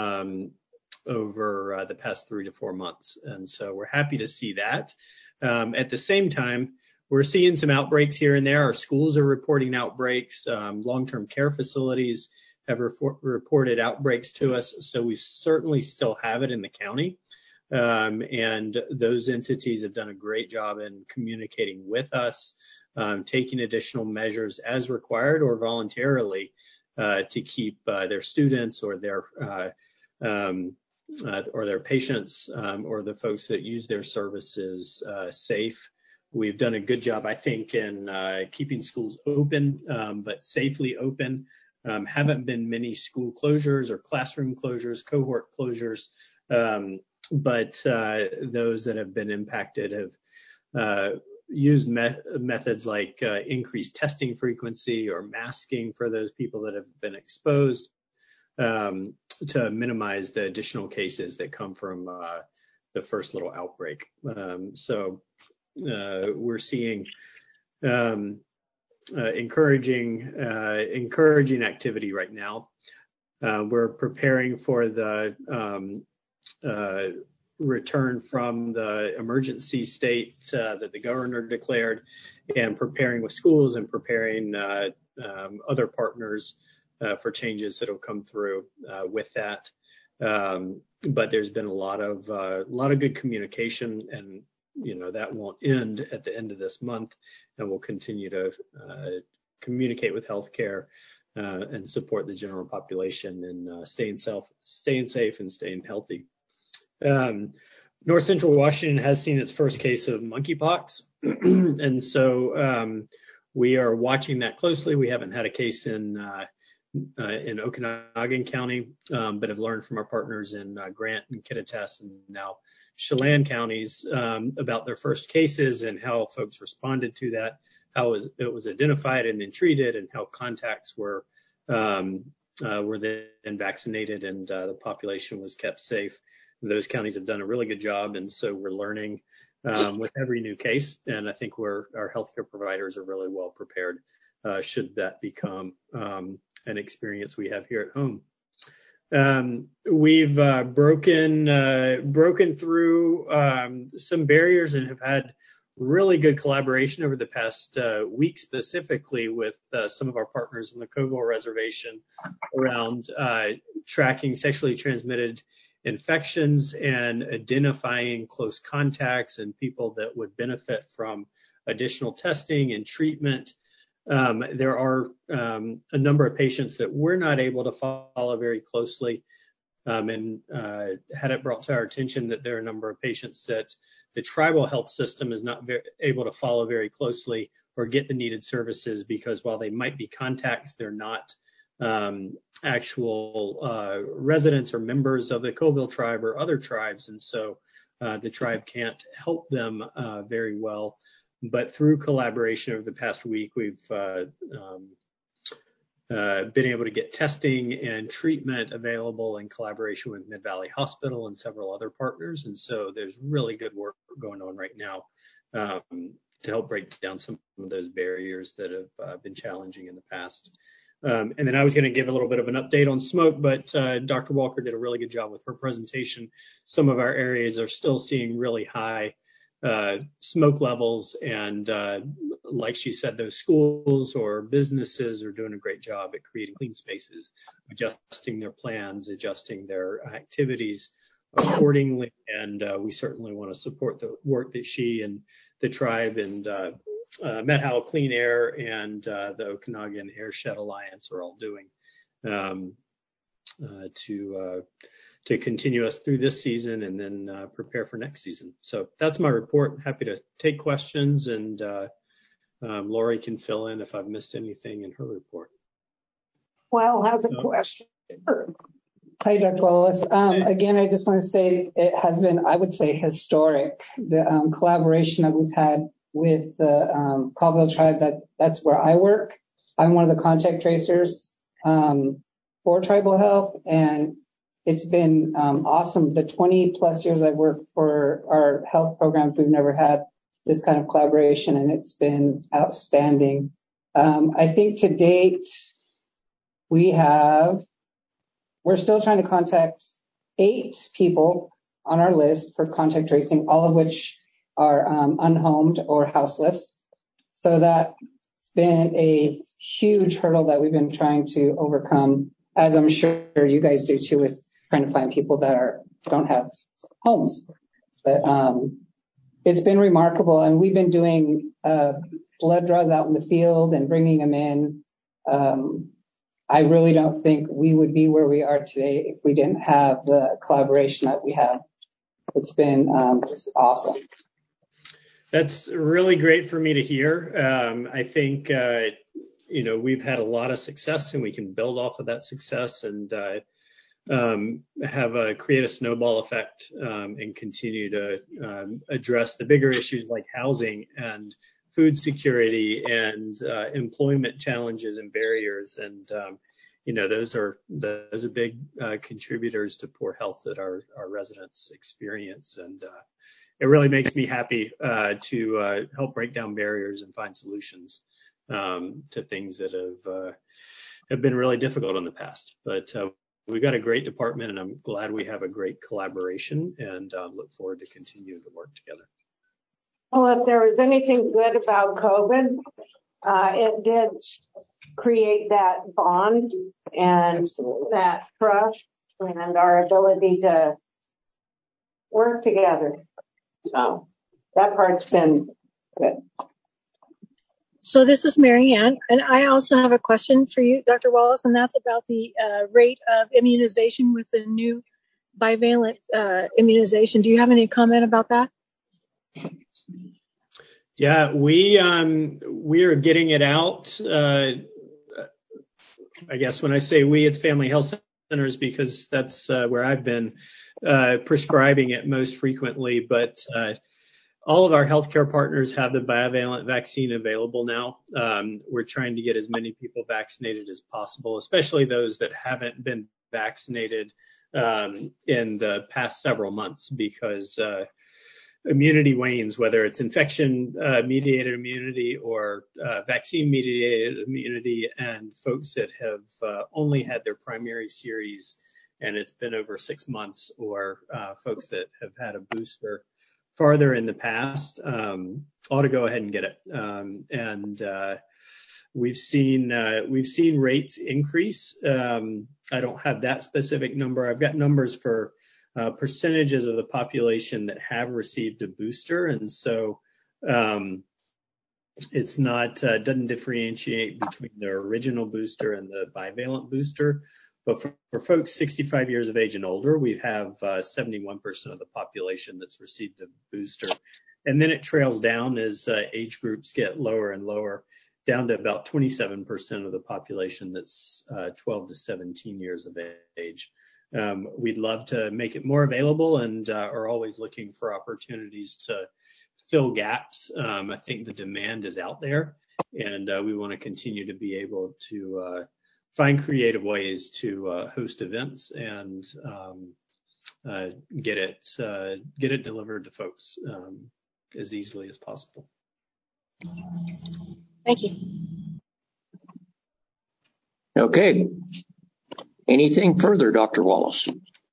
over the past 3 to 4 months. And so we're happy to see that. At the same time, we're seeing some outbreaks here and there. Our schools are reporting outbreaks. Long-term care facilities have reported outbreaks to us. So we certainly still have it in the county. And those entities have done a great job in communicating with us, taking additional measures as required or voluntarily to keep their students or their patients or the folks that use their services safe. We've done a good job, I think, in keeping schools open, but safely open. Haven't been many school closures or classroom closures, cohort closures, but those that have been impacted have used methods like increased testing frequency or masking for those people that have been exposed to minimize the additional cases that come from the first little outbreak. So we're seeing encouraging activity right now. We're preparing for the return from the emergency state that the governor declared, and preparing with schools and preparing other partners for changes that will come through with that. But there's been a lot of good communication, and that won't end at the end of this month, and we'll continue to communicate with healthcare and support the general population in staying safe and staying healthy. North Central Washington has seen its first case of monkeypox, and so we are watching that closely. We haven't had a case in Okanogan County, but have learned from our partners in Grant and Kittitas and now Chelan counties about their first cases and how folks responded to that, how it was identified and then treated, and how contacts were then vaccinated, and the population was kept safe. And those counties have done a really good job, and so we're learning with every new case, and I think our healthcare providers are really well prepared should that become an experience we have here at home. We've broken through some barriers and have had really good collaboration over the past week, specifically with some of our partners on the Colville Reservation around tracking sexually transmitted infections and identifying close contacts and people that would benefit from additional testing and treatment. There are a number of patients that we're not able to follow very closely, and had it brought to our attention that there are a number of patients that the tribal health system is not able to follow very closely or get the needed services, because while they might be contacts, they're not actual residents or members of the Colville tribe or other tribes. And so the tribe can't help them very well. But through collaboration over the past week, we've been able to get testing and treatment available in collaboration with Mid-Valley Hospital and several other partners. And so there's really good work going on right now to help break down some of those barriers that have been challenging in the past. And then I was going to give a little bit of an update on smoke, but Dr. Walker did a really good job with her presentation. Some of our areas are still seeing really high smoke levels, and like she said, those schools or businesses are doing a great job at creating clean spaces, adjusting their plans, adjusting their activities accordingly. And we certainly want to support the work that she and the tribe and Met-How Clean Air and the Okanagan Airshed Alliance are all doing to continue us through this season and then prepare for next season. So that's my report. Happy to take questions, and Lori can fill in if I've missed anything in her report. Well, has a question. Hi, Dr. Wallace. Again, I just want to say it has been, I would say, historic. The collaboration that we've had with the Colville tribe, that's where I work. I'm one of the contact tracers for tribal health, and it's been awesome. The 20 plus years I've worked for our health programs, we've never had this kind of collaboration, and it's been outstanding. I think to date, we're still trying to contact 8 people on our list for contact tracing, all of which are unhomed or houseless. So that's been a huge hurdle that we've been trying to overcome, as I'm sure you guys do too, with trying to find people that don't have homes. But it's been remarkable, and we've been doing blood draws out in the field and bringing them in. I really don't think we would be where we are today if we didn't have the collaboration that we have. It's been just awesome. That's really great for me to hear. I think, we've had a lot of success, and we can build off of that success and create a snowball effect and continue to address the bigger issues like housing and food security and employment challenges and barriers. And, those are big contributors to poor health that our residents experience. And it really makes me happy to help break down barriers and find solutions to things that have been really difficult in the past. But we've got a great department, and I'm glad we have a great collaboration, and look forward to continuing to work together. Well, if there was anything good about COVID, it did create that bond and that trust and our ability to work together. So that part's been good. So this is Mary Ann, and I also have a question for you, Dr. Wallace, and that's about the rate of immunization with the new bivalent immunization. Do you have any comment about that? Yeah, we are getting it out. I guess when I say we, it's Family Health Centers, because that's where I've been prescribing it most frequently. But all of our healthcare partners have the bivalent vaccine available now. We're trying to get as many people vaccinated as possible, especially those that haven't been vaccinated in the past several months, because immunity wanes, whether it's infection-mediated immunity or vaccine-mediated immunity, and folks that have only had their primary series and it's been over 6 months, or folks that have had a booster farther in the past, ought to go ahead and get it. We've seen rates increase. I don't have that specific number. I've got numbers for percentages of the population that have received a booster, and so it's not doesn't differentiate between the original booster and the bivalent booster. But for folks 65 years of age and older, we have 71% of the population that's received a booster. And then it trails down as age groups get lower and lower, down to about 27% of the population that's 12 to 17 years of age. We'd love to make it more available and are always looking for opportunities to fill gaps. I think the demand is out there, and we want to continue to be able to find creative ways to host events and get it delivered to folks as easily as possible. Thank you. Okay. Anything further, Dr. Wallace?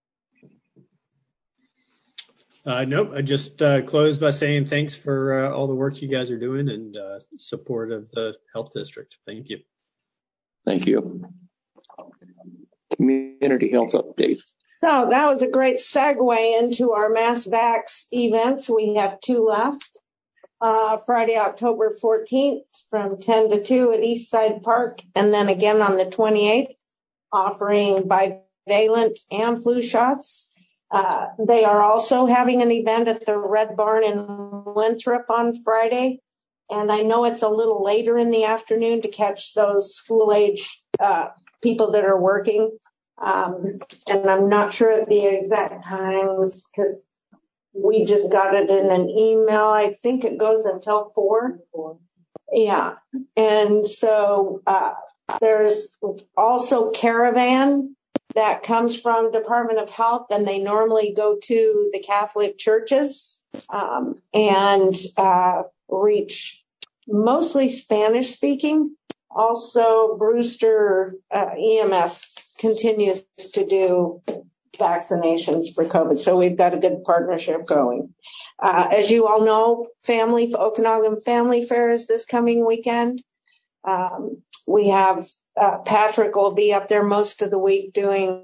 Nope. I just closed by saying thanks for all the work you guys are doing and support of the health district. Thank you. Thank you. Community health update. So that was a great segue into our Mass Vax events. We have 2 left. Friday, October 14th from 10 to 2 at Eastside Park, and then again on the 28th, offering bivalent and flu shots. They are also having an event at the Red Barn in Winthrop on Friday, and I know it's a little later in the afternoon to catch those school-age people that are working, and I'm not sure of the exact times because we just got it in an email. I think it goes until 4. Yeah. And so there's also Caravan that comes from Department of Health, and they normally go to the Catholic churches and reach mostly Spanish speaking. Also, Brewster EMS continues to do vaccinations for COVID. So we've got a good partnership going. As you all know, Okanagan Family Fair is this coming weekend. We have Patrick will be up there most of the week doing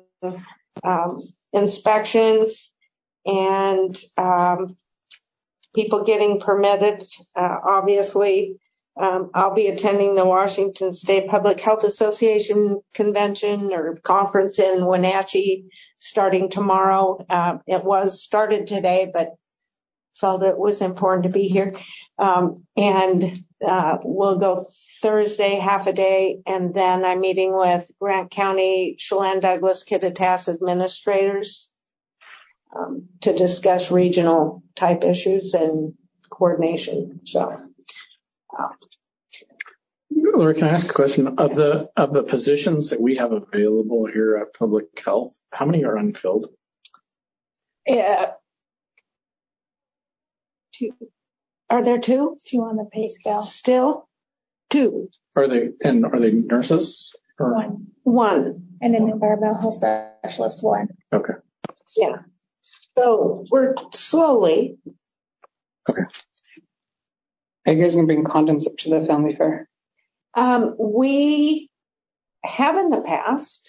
inspections and people getting permitted. Obviously, I'll be attending the Washington State Public Health Association convention or conference in Wenatchee starting tomorrow. It was started today, but felt it was important to be here. And we'll go Thursday, half a day, and then I'm meeting with Grant County, Chelan Douglas, Kittitas administrators to discuss regional type issues and coordination. So. Laura, can I ask a question? Of the positions that we have available here at Public Health, how many are unfilled? Yeah. 2. Are there 2? 2 on the pay scale. Still 2. Are they nurses? Or? 1. And an environmental health specialist 1. Okay. Yeah. So we're slowly. Okay. Are you guys going to bring condoms up to the family fair? We have in the past.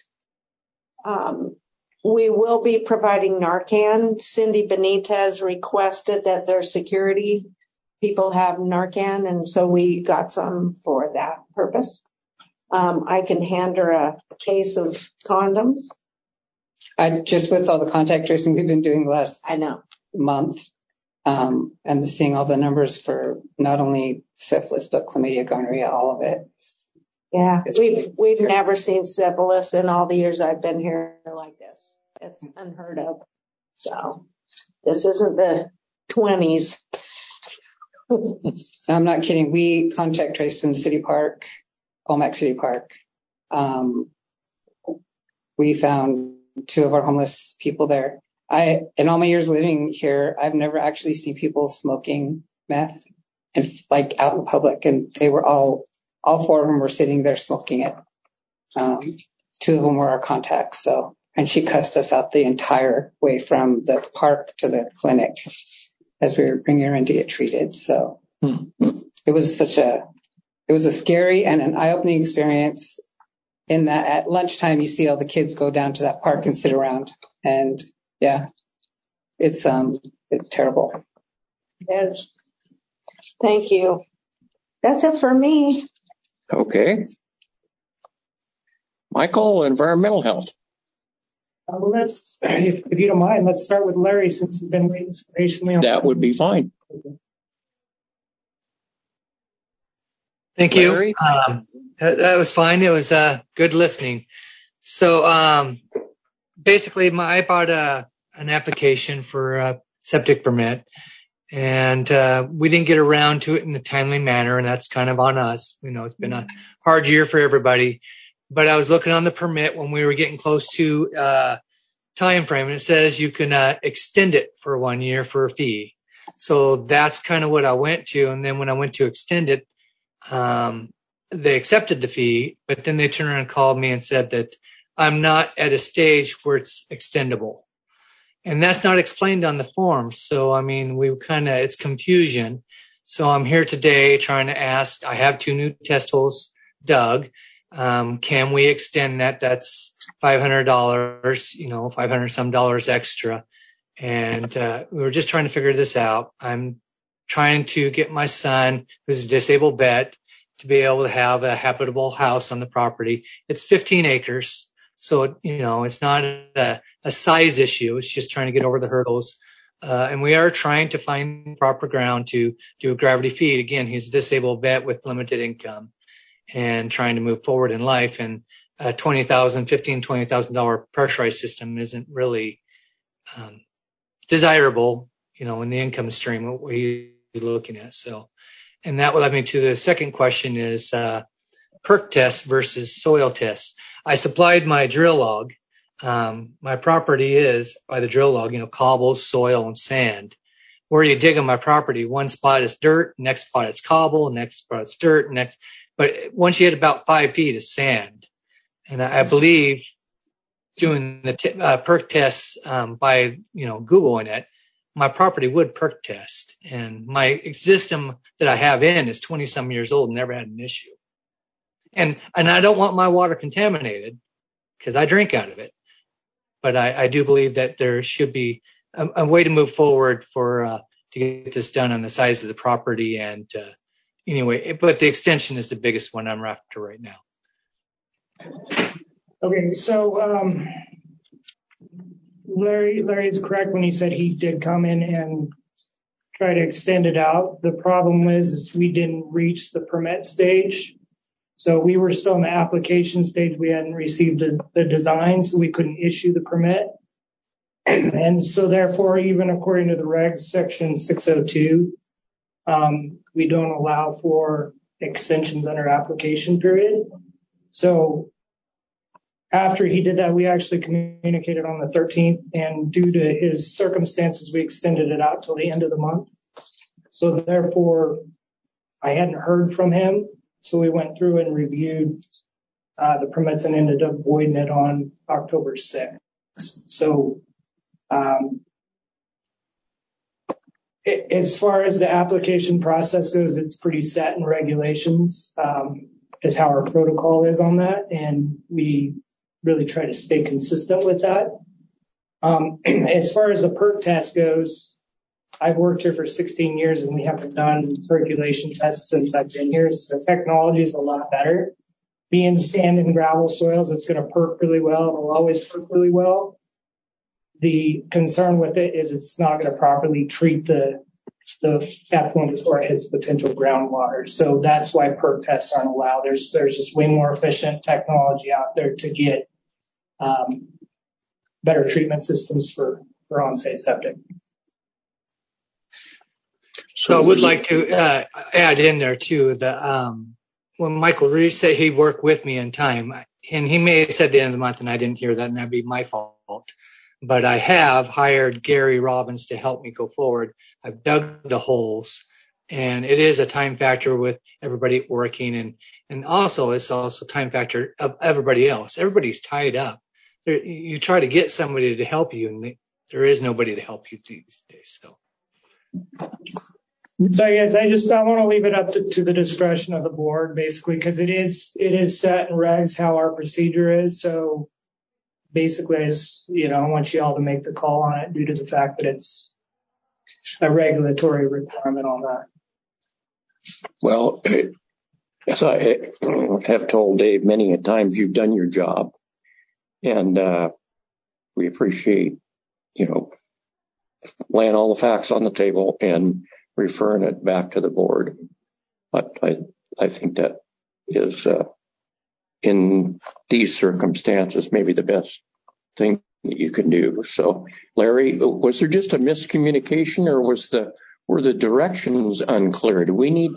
We will be providing Narcan. Cindy Benitez requested that their security people have Narcan, and so we got some for that purpose. I can hand her a case of condoms. Just with all the contact tracing we've been doing the last month, and seeing all the numbers for not only syphilis but chlamydia, gonorrhea, all of it. Yeah, we've never seen syphilis in all the years I've been here like this. It's unheard of. So this isn't the 20s. I'm not kidding. We contact traced in City Park, Olmec City Park. We found 2 of our homeless people there. In all my years living here, I've never actually seen people smoking meth and like out in public, and they were all 4 of them were sitting there smoking it. 2 of them were our contacts. So, and she cussed us out the entire way from the park to the clinic as we were bringing her in to get treated. So It was a scary and an eye-opening experience in that at lunchtime you see all the kids go down to that park and sit around. And yeah, it's terrible. Yes. Thank you. That's it for me. Okay. Michael, environmental health. Well, if you don't mind, let's start with Larry since he's been waiting so patiently. That would be fine. Thank you. That was fine. It was good listening. So basically, I bought an application for a septic permit, and we didn't get around to it in a timely manner, and that's kind of on us. You know, it's been a hard year for everybody. But I was looking on the permit when we were getting close to time frame, and it says you can extend it for 1 year for a fee. So that's kind of what I went to. And then when I went to extend it, they accepted the fee, but then they turned around and called me and said that I'm not at a stage where it's extendable. And that's not explained on the form. So, I mean, it's confusion. So I'm here today trying to ask, I have 2 new test holes dug. Can we extend that? That's $500, $500 some dollars extra. And we were just trying to figure this out. I'm trying to get my son, who's a disabled vet, to be able to have a habitable house on the property. It's 15 acres. So, it's not a size issue. It's just trying to get over the hurdles. And we are trying to find proper ground to do a gravity feed. Again, he's a disabled vet with limited income and trying to move forward in life. And a $20,000 pressurized system isn't really desirable, in the income stream what we're looking at. So, and that will lead me to the second question is perk tests versus soil tests. I supplied my drill log. My property is by the drill log, cobbles, soil, and sand. Where you dig on my property, one spot is dirt, next spot it's cobble, next spot it's dirt, but once you hit about 5 feet of sand. And I believe doing the perk tests by, Googling it, my property would perk test. And my system that I have in is 20-some years old and never had an issue. And I don't want my water contaminated because I drink out of it. But I do believe that there should be a way to move forward to get this done on the size of the property. And anyway, but the extension is the biggest one I'm after right now. Okay, so Larry is correct when he said he did come in and try to extend it out. The problem is we didn't reach the permit stage. So we were still in the application stage. We hadn't received the design, so we couldn't issue the permit. And so therefore, even according to the regs, section 602, we don't allow for extensions under application period. So after he did that, we actually communicated on the 13th, and due to his circumstances, we extended it out till the end of the month. So therefore, I hadn't heard from him. So we went through and reviewed the permits and ended up voiding it on October 6th. So as far as the application process goes, it's pretty set in regulations is how our protocol is on that. And we really try to stay consistent with that. As far as the perk test goes, I've worked here for 16 years and we haven't done percolation tests since I've been here. So the technology is a lot better. Being sand and gravel soils, it's going to perk really well. It'll always perk really well. The concern with it is it's not going to properly treat the effluent before it hits potential groundwater. So that's why perk tests aren't allowed. There's just way more efficient technology out there to get better treatment systems for on-site septic. So I would like to add in there too when Michael Reed said he worked with me in time, and he may have said the end of the month and I didn't hear that, and that'd be my fault. But I have hired Gary Robbins to help me go forward. I've dug the holes, and it is a time factor with everybody working, and also it's also time factor of everybody else. Everybody's tied up. You try to get somebody to help you, and there is nobody to help you these days. So. So I guess I want to leave it up to the discretion of the board, basically, because it is set in regs how our procedure is. So basically, I want you all to make the call on it due to the fact that it's a regulatory requirement on that. Well, as I have told Dave many a times, you've done your job, and we appreciate, laying all the facts on the table and referring it back to the board. But I think that is, in these circumstances, maybe the best thing that you can do. So, Larry, was there just a miscommunication, or were the directions unclear? Do we need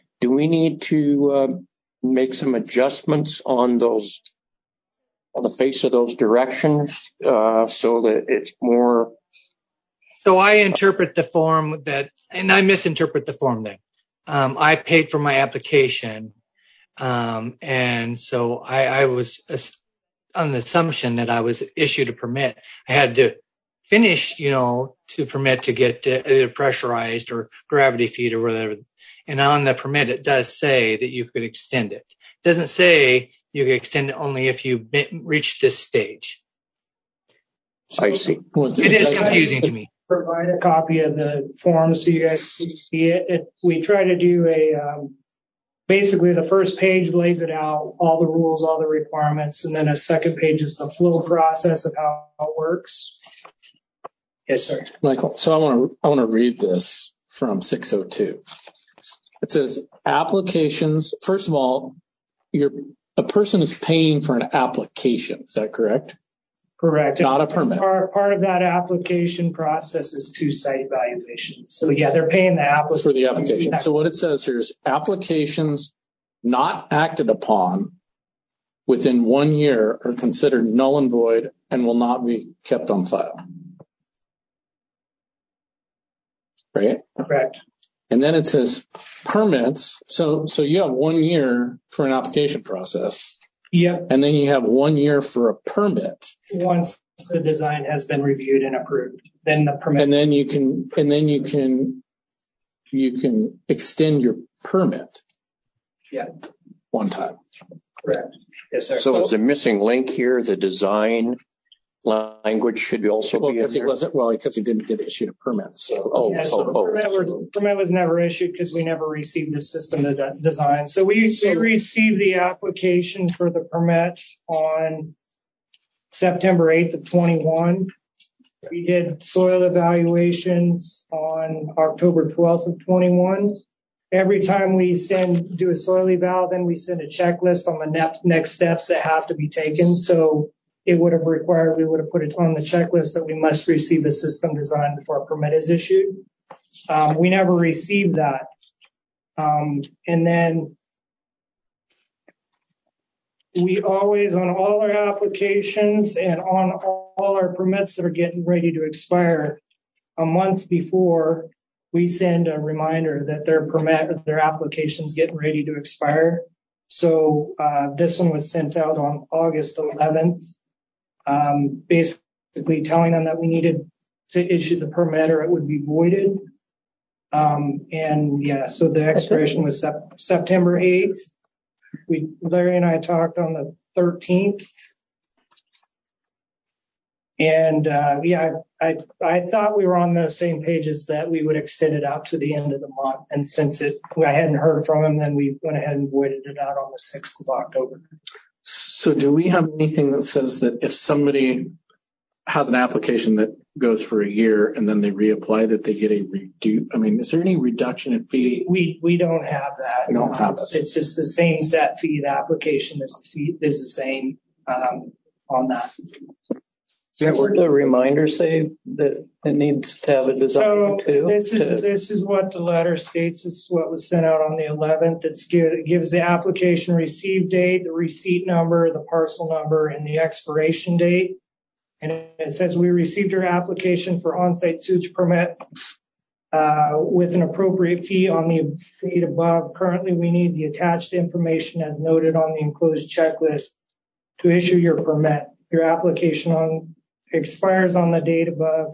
to make some adjustments on the face of those directions, so that it's more? So I interpret the form and I misinterpret the form then. I paid for my application, and so I was on the assumption that I was issued a permit. I had to finish, to permit to get either pressurized or gravity feed or whatever. And on the permit, it does say that you could extend it. It doesn't say you can extend it only if you reach this stage. I see. It is confusing to me. Provide a copy of the form so you guys can see it. We try to do basically the first page lays it out, all the rules, all the requirements, and then a second page is the flow process of how it works. Yes, sir. Michael, so I want to read this from 602. It says applications. First of all, a person is paying for an application. Is that correct? Correct. Not a permit. Part of that application process is 2 site evaluations. So yeah, they're paying the applicant for the application. So what it says here is applications not acted upon within 1 year are considered null and void and will not be kept on file. Right? Correct. And then it says permits. So you have 1 year for an application process. Yep. And then you have 1 year for a permit. Once the design has been reviewed and approved, then the permit. And then you can extend your permit. Yeah. One time. Correct. Yes, sir. So is the missing link here the design language should also be in there? Because he didn't get issued a permit. The permit was never issued because we never received the system design. So we received the application for the permit on September 8th of 21. We did soil evaluations on October 12th of 21. Every time we do a soil eval, then we send a checklist on the next steps that have to be taken. So it would have required, we would have put it on the checklist that we must receive the system design before a permit is issued. We never received that. And then we always, on all our applications and on all our permits that are getting ready to expire, a month before, we send a reminder that their application's getting ready to expire. So this one was sent out on August 11th. Basically telling them that we needed to issue the permit or it would be voided. So the expiration was September 8th. Larry and I talked on the 13th. And I thought we were on the same pages that we would extend it out to the end of the month. And since I hadn't heard from him, then we went ahead and voided it out on the 6th of October. So do we have anything that says that if somebody has an application that goes for a year and then they reapply that they get a is there any reduction in fee? We don't have that. We don't have it. It's just the same set fee. The application is the same on that. Yeah, what the reminder say that it needs to have a design too? This is what the letter states. This is what was sent out on the 11th. It gives the application receive date, the receipt number, the parcel number, and the expiration date. And it says we received your application for on-site sewage permit with an appropriate fee on the date above. Currently, we need the attached information as noted on the enclosed checklist to issue your permit. Your application expires on the date above.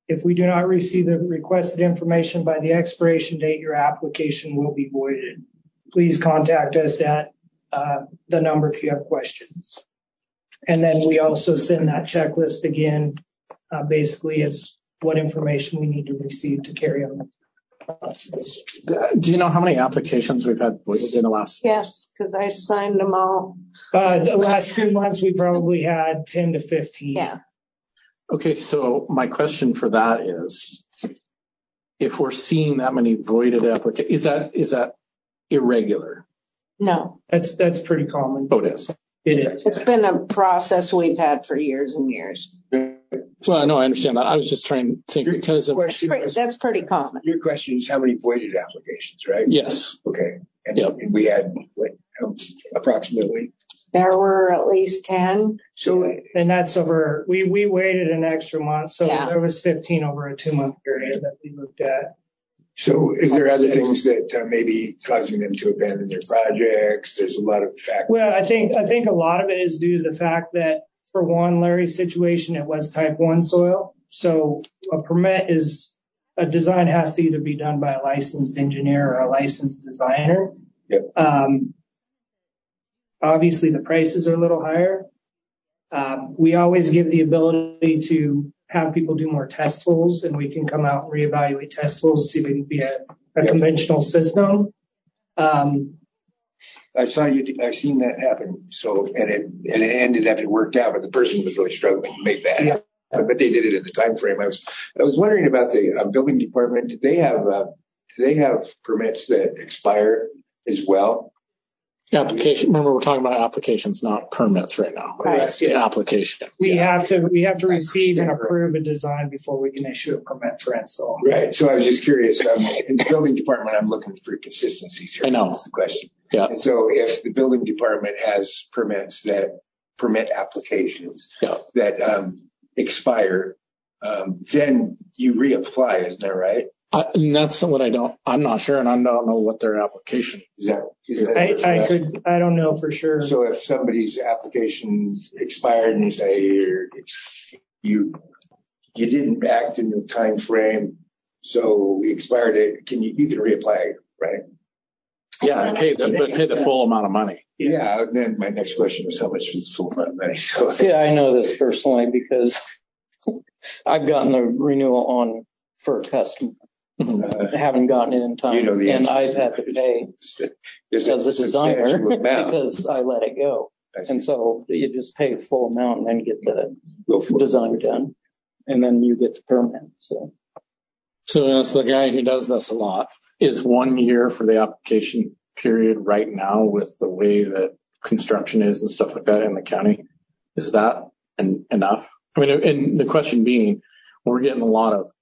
If we do not receive the requested information by the expiration date, your application will be voided. Please contact us at the number if you have questions. And then we also send that checklist again. Basically, it's what information we need to receive to carry on the process. Do you know how many applications we've had voided in the last? Yes, because I signed them all. The last 2 months, we probably had 10 to 15. Yeah. Okay, so my question for that is, if we're seeing that many voided applications, is that irregular? No. That's pretty common. Oh, it is. It is. It's been a process we've had for years and years. Well, no, I understand that. I was just trying to think because of. That's pretty common. Your question is how many voided applications, right? Yes. Okay. And, Yep. and we had approximately. There were at least 10. So, And that's over, we waited an extra month. So Yeah. there was 15 over a 2-month period that we looked at. so is there other things that maybe causing them to abandon their projects? There's a lot of factors. Well, I think a lot of it is due to the fact that, for one, Larry's situation, it was type 1 soil. So a design has to either be done by a licensed engineer or a licensed designer. Yep. Obviously, the prices are a little higher. We always give the ability to have people do more test holes, and we can come out and reevaluate test holes, see if it can be a conventional system. I seen that happen. So, and it ended up, it worked out, but the person was really struggling to make that happen. But they did it in the time frame. I was wondering about the building department. Do they have permits that expire as well? Application. Remember, we're talking about applications, not permits right now. Right. That's the application. We have to receive and approve a design before we can issue a permit for install. Right. So I was just curious. In the building department, I'm looking for consistencies here. I know. That's the question. Yeah. And so if the building department has permit applications that expire, then you reapply, isn't that right? And that's what I'm not sure, and I don't know what their application is. I don't know for sure. So if somebody's application expired and you say you didn't act in the time frame, so we expired it, you can reapply, right? Yeah, pay the full amount of money. Yeah. And then my next question was how much is the full amount of money? So See, I know this personally because I've gotten the renewal for a customer. I haven't gotten it in time, and I've had to pay as a designer because I let it go. And so you just pay full amount and then get the design done, and then you get the permit. So that's the guy who does this a lot. Is 1 year for the application period right now with the way that construction is and stuff like that in the county? Is that enough? I mean, and the question being, we're getting a lot of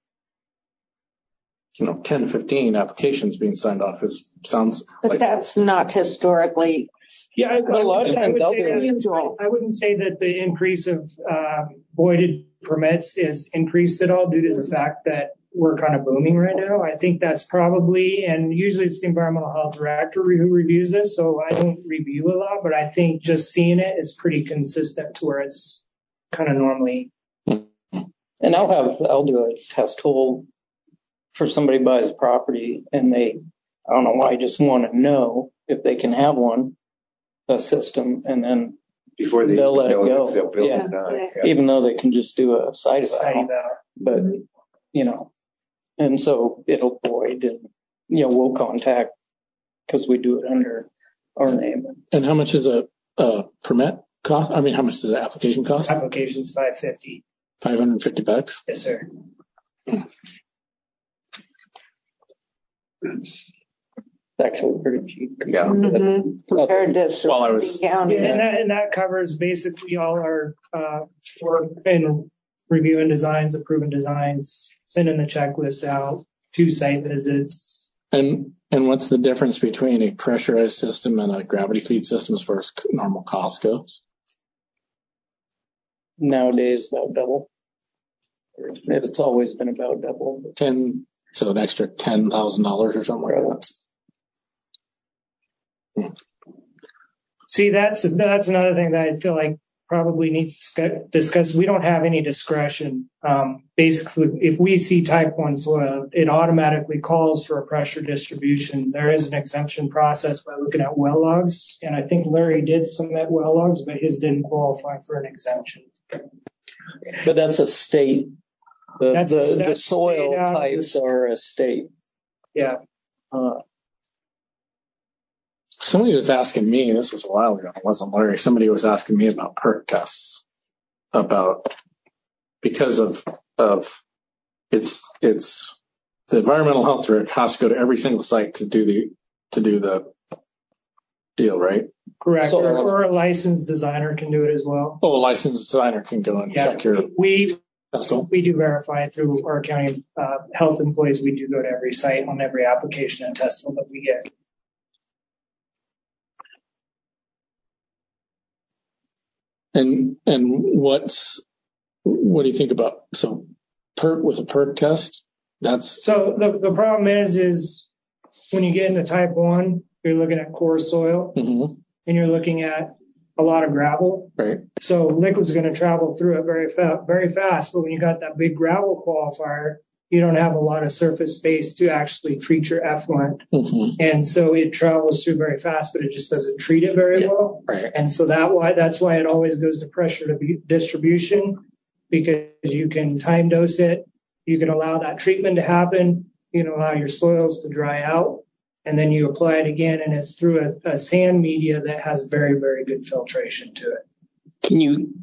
10 to 15 applications being signed off. But that's not historically. Yeah, a lot of times I wouldn't say that the increase of voided permits is increased at all due to the fact that we're kind of booming right now. I think that's probably, and usually it's the environmental health director who reviews this, so I don't review a lot, but I think just seeing it is pretty consistent to where it's kind of normally. And I'll do a test hole for somebody buys a property and I don't know why, just want to know if they can have a system, and then before they'll let it go. They'll build it not. Yeah. Even though they can just do a side eval, but and so it'll void, and we'll contact because we do it under our name. And how much is a permit cost? I mean, how much does the application cost? Application's $550. $550? Yes, sir. It's actually pretty cheap. Yeah. Compared to surrounding county. And that covers basically all our work in reviewing designs, approving designs, sending the checklist out, 2 site visits. And what's the difference between a pressurized system and a gravity feed system as far as normal cost goes? Nowadays, about double. It's always been about double. So an extra $10,000 or something like that. See, that's another thing that I feel like probably needs to discuss. We don't have any discretion. Basically, if we see type 1 soil, it automatically calls for a pressure distribution. There is an exemption process by looking at well logs, and I think Larry did submit well logs, but his didn't qualify for an exemption. But that's a state. The soil types are a state. Yeah. Somebody was asking me, this was a while ago, it wasn't Larry, somebody was asking me about PERC tests, because of it's the environmental health director has to go to every single site to do the deal, right? Correct. So, or a licensed designer can do it as well. Oh, a licensed designer can go and check your. We do verify through our county health employees. We do go to every site on every application and test that we get. And what do you think about PERC with a PERC test? So the problem is when you get into type 1, you're looking at coarse soil, and you're looking at a lot of gravel. Right. So liquid's going to travel through it very fast. But when you got that big gravel qualifier, you don't have a lot of surface space to actually treat your effluent. And so it travels through very fast, but it just doesn't treat it very well. Right. And so that's why it always goes to pressure distribution, because you can time dose it. You can allow that treatment to happen. You can allow your soils to dry out, and then you apply it again, and it's through a sand media that has very, very good filtration to it. Can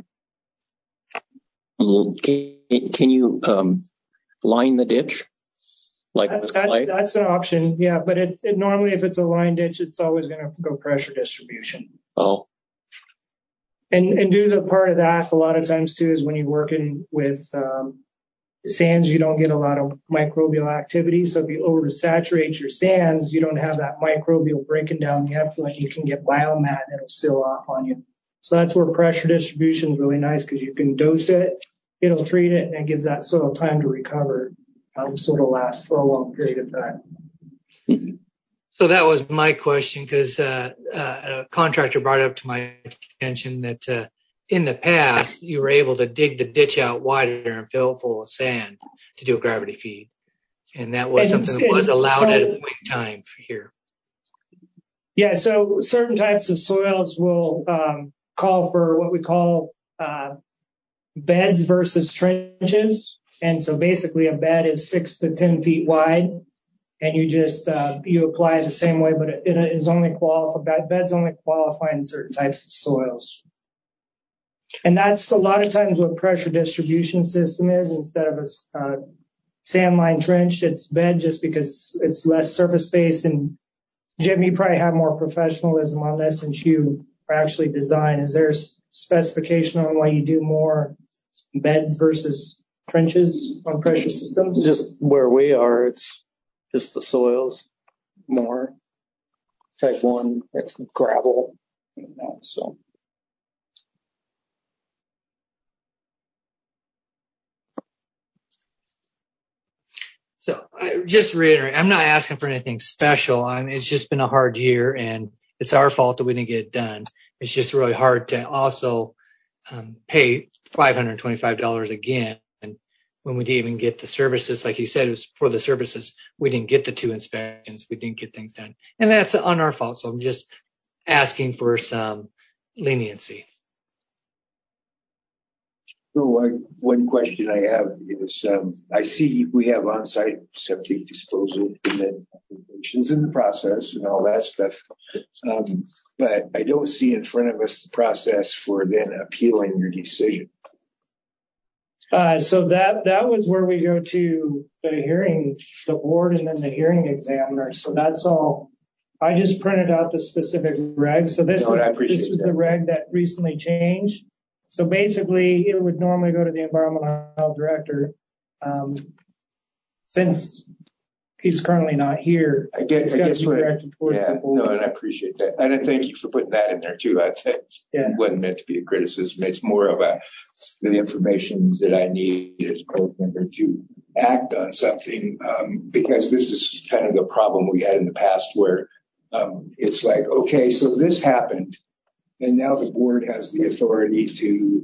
you line the ditch? That's an option, yeah. But it normally, if it's a line ditch, it's always going to go pressure distribution. Oh. And do the part of that a lot of times too is when you're working with sands, you don't get a lot of microbial activity. So if you oversaturate your sands, you don't have that microbial breaking down the effluent. You can get biomat that'll seal off on you. So that's where pressure distribution is really nice, because you can dose it, it'll treat it, and it gives that soil time to recover. So it'll last for a long period of time. So that was my question, because a contractor brought up to my attention that in the past you were able to dig the ditch out wider and fill it full of sand to do a gravity feed, and that was something that was allowed at a point in time here. Yeah, so certain types of soils will call for what we call beds versus trenches. And so basically a bed is 6 to 10 feet wide, and you just you apply it the same way, but it is only qualified. Beds only qualify in certain types of soils. And that's a lot of times what pressure distribution system is. Instead of a sand line trench, it's bed, just because it's less surface space. And Jim, you probably have more professionalism on this since you are actually design. Is there a specification on why you do more beds versus trenches on pressure systems? Just where we are, it's just the soils more. Type 1, it's gravel, so. So just reiterate, I'm not asking for anything special. It's just been a hard year, and it's our fault that we didn't get it done. It's just really hard to also pay $525 again when we didn't even get the services. Like you said, it was for the services. We didn't get the 2 inspections. We didn't get things done. And that's on our fault. So I'm just asking for some leniency. So one question I have is, I see we have on-site septic disposal implementations in the process and all that stuff. But I don't see in front of us the process for then appealing your decision. So that was where we go to the hearing, the board, and then the hearing examiner. So that's all. I just printed out the specific reg. So this was the reg that recently changed. So basically, it would normally go to the environmental health director. Since he's currently not here, I guess and I appreciate that. And I thank you for putting that in there too. It wasn't meant to be a criticism. It's more of the information that I need as a board member to act on something, because this is kind of the problem we had in the past where it's like, okay, so this happened. And now the board has the authority to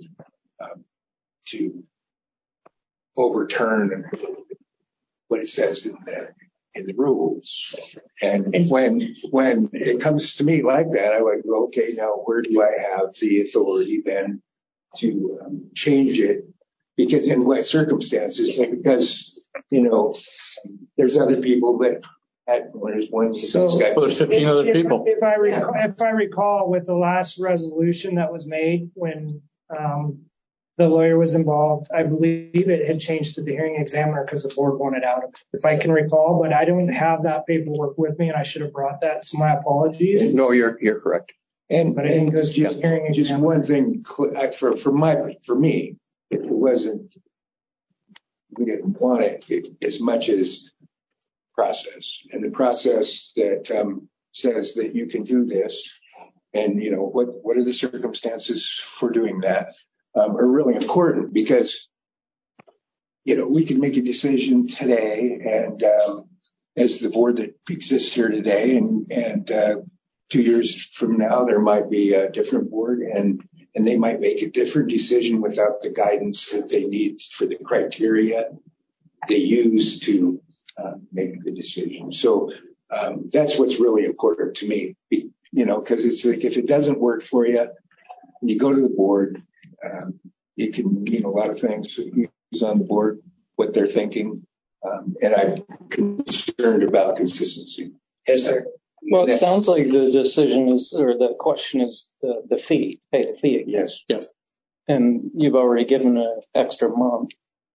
overturn what it says in the rules. And when it comes to me like that, I like, well, okay, now where do I have the authority then to change it? Because in what circumstances? Because, there's other people that there's 15 other people. If I recall, with the last resolution that was made when the lawyer was involved, I believe it had changed to the hearing examiner because the board wanted out of it. If I can recall, but I don't have that paperwork with me, and I should have brought that. So my apologies. No, you're correct. But I think it was just one thing for me, it wasn't. We didn't want it as much as process, and the process that says that you can do this, and what are the circumstances for doing that are really important, because we can make a decision today, and as the board that exists here today, and 2 years from now there might be a different board, and they might make a different decision without the guidance that they need for the criteria they use to make the decision. So that's what's really important to me, because it's like, if it doesn't work for you, you go to the board. It can mean a lot of things. Who's on the board, what they're thinking, and I'm concerned about consistency. Well, it sounds like the decision is, or the question is the fee, pay the fee. Yes. And you've already given an extra month.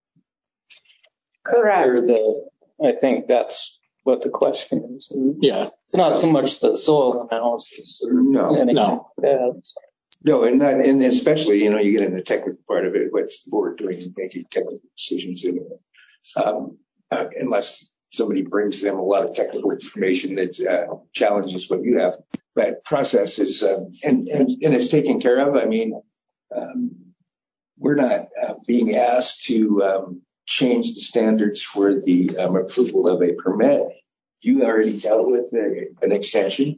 Correct. I think that's what the question is. Yeah. It's not so much the soil analysis. No. No, and especially, you get in the technical part of it. What's the board doing, making technical decisions in it? Unless somebody brings them a lot of technical information that challenges what you have. But process is, and it's taken care of. I mean, we're not being asked to change the standards for the approval of a permit. You already dealt with an extension.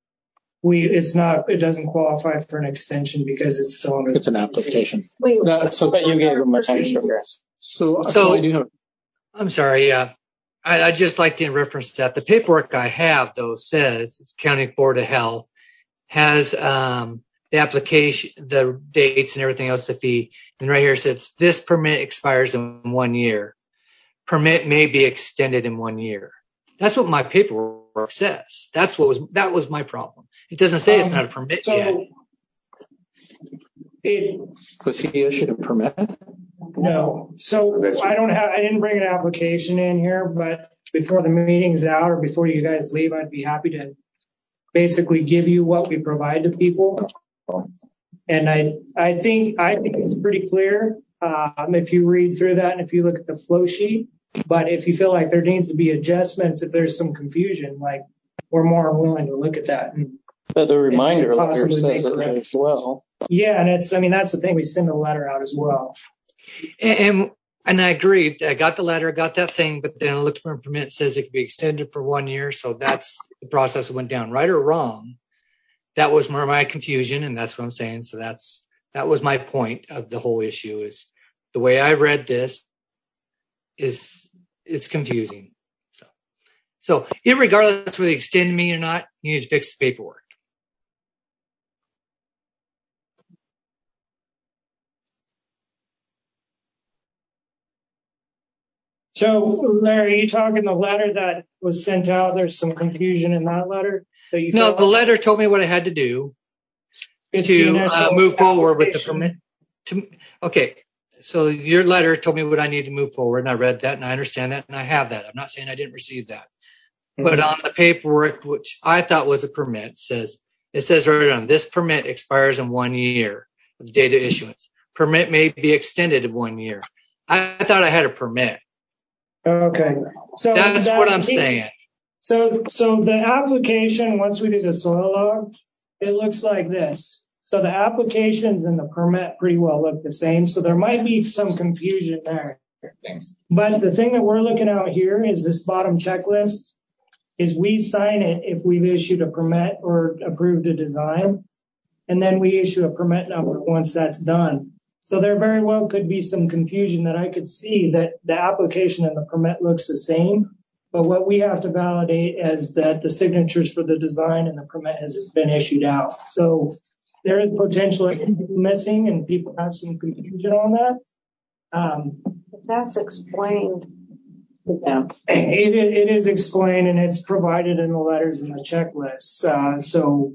It doesn't qualify for an extension because it's still under. It's an application. But you gave them a extra. So I'm sorry. I'd just like to reference that the paperwork I have, though, says it's County Board of Health has the application, the dates and everything else, the fee. And right here it says this permit expires in 1 year. Permit may be extended in 1 year. That's what my paperwork says. That was my problem. It doesn't say it's not a permit yet. Was he issued a permit? No. So I didn't bring an application in here, but before the meeting's out or before you guys leave, I'd be happy to basically give you what we provide to people. And I think it's pretty clear if you read through that and if you look at the flow sheet. But if you feel like there needs to be adjustments, if there's some confusion, like we're more willing to look at that. But the reminder letter says it as well. Yeah, and that's the thing. We send a letter out as well. And I agree. I got the letter, got that thing, but then I looked for a permit. It says it could be extended for 1 year. So that's the process that went down. Right or wrong, that was more my confusion, and that's what I'm saying. So that was my point of the whole issue. Is the way I read this it's confusing. So irregardless whether they extend me or not, you need to fix the paperwork. So, Larry, are you talking the letter that was sent out? There's some confusion in that letter? No, the letter told me what I had to do to move forward with the permit. Okay, so your letter told me what I need to move forward, and I read that, and I understand that, and I have that. I'm not saying I didn't receive that. Mm-hmm. But on the paperwork, which I thought was a permit, it says right on, this permit expires in 1 year of the date of issuance. Permit may be extended in 1 year. I thought I had a permit. Okay. So that's what I'm saying. So the application, once we do the soil log, it looks like this. So the applications and the permit pretty well look the same. So there might be some confusion there. Thanks. But the thing that we're looking at here is this bottom checklist is we sign it if we've issued a permit or approved a design. and then we issue a permit number once that's done. So there very well could be some confusion that I could see that the application and the permit looks the same, but what we have to validate is that the signatures for the design and the permit has been issued out. So there is potential missing, and people have some confusion on that. That's explained to them. It is explained, and it's provided in the letters and the checklist. So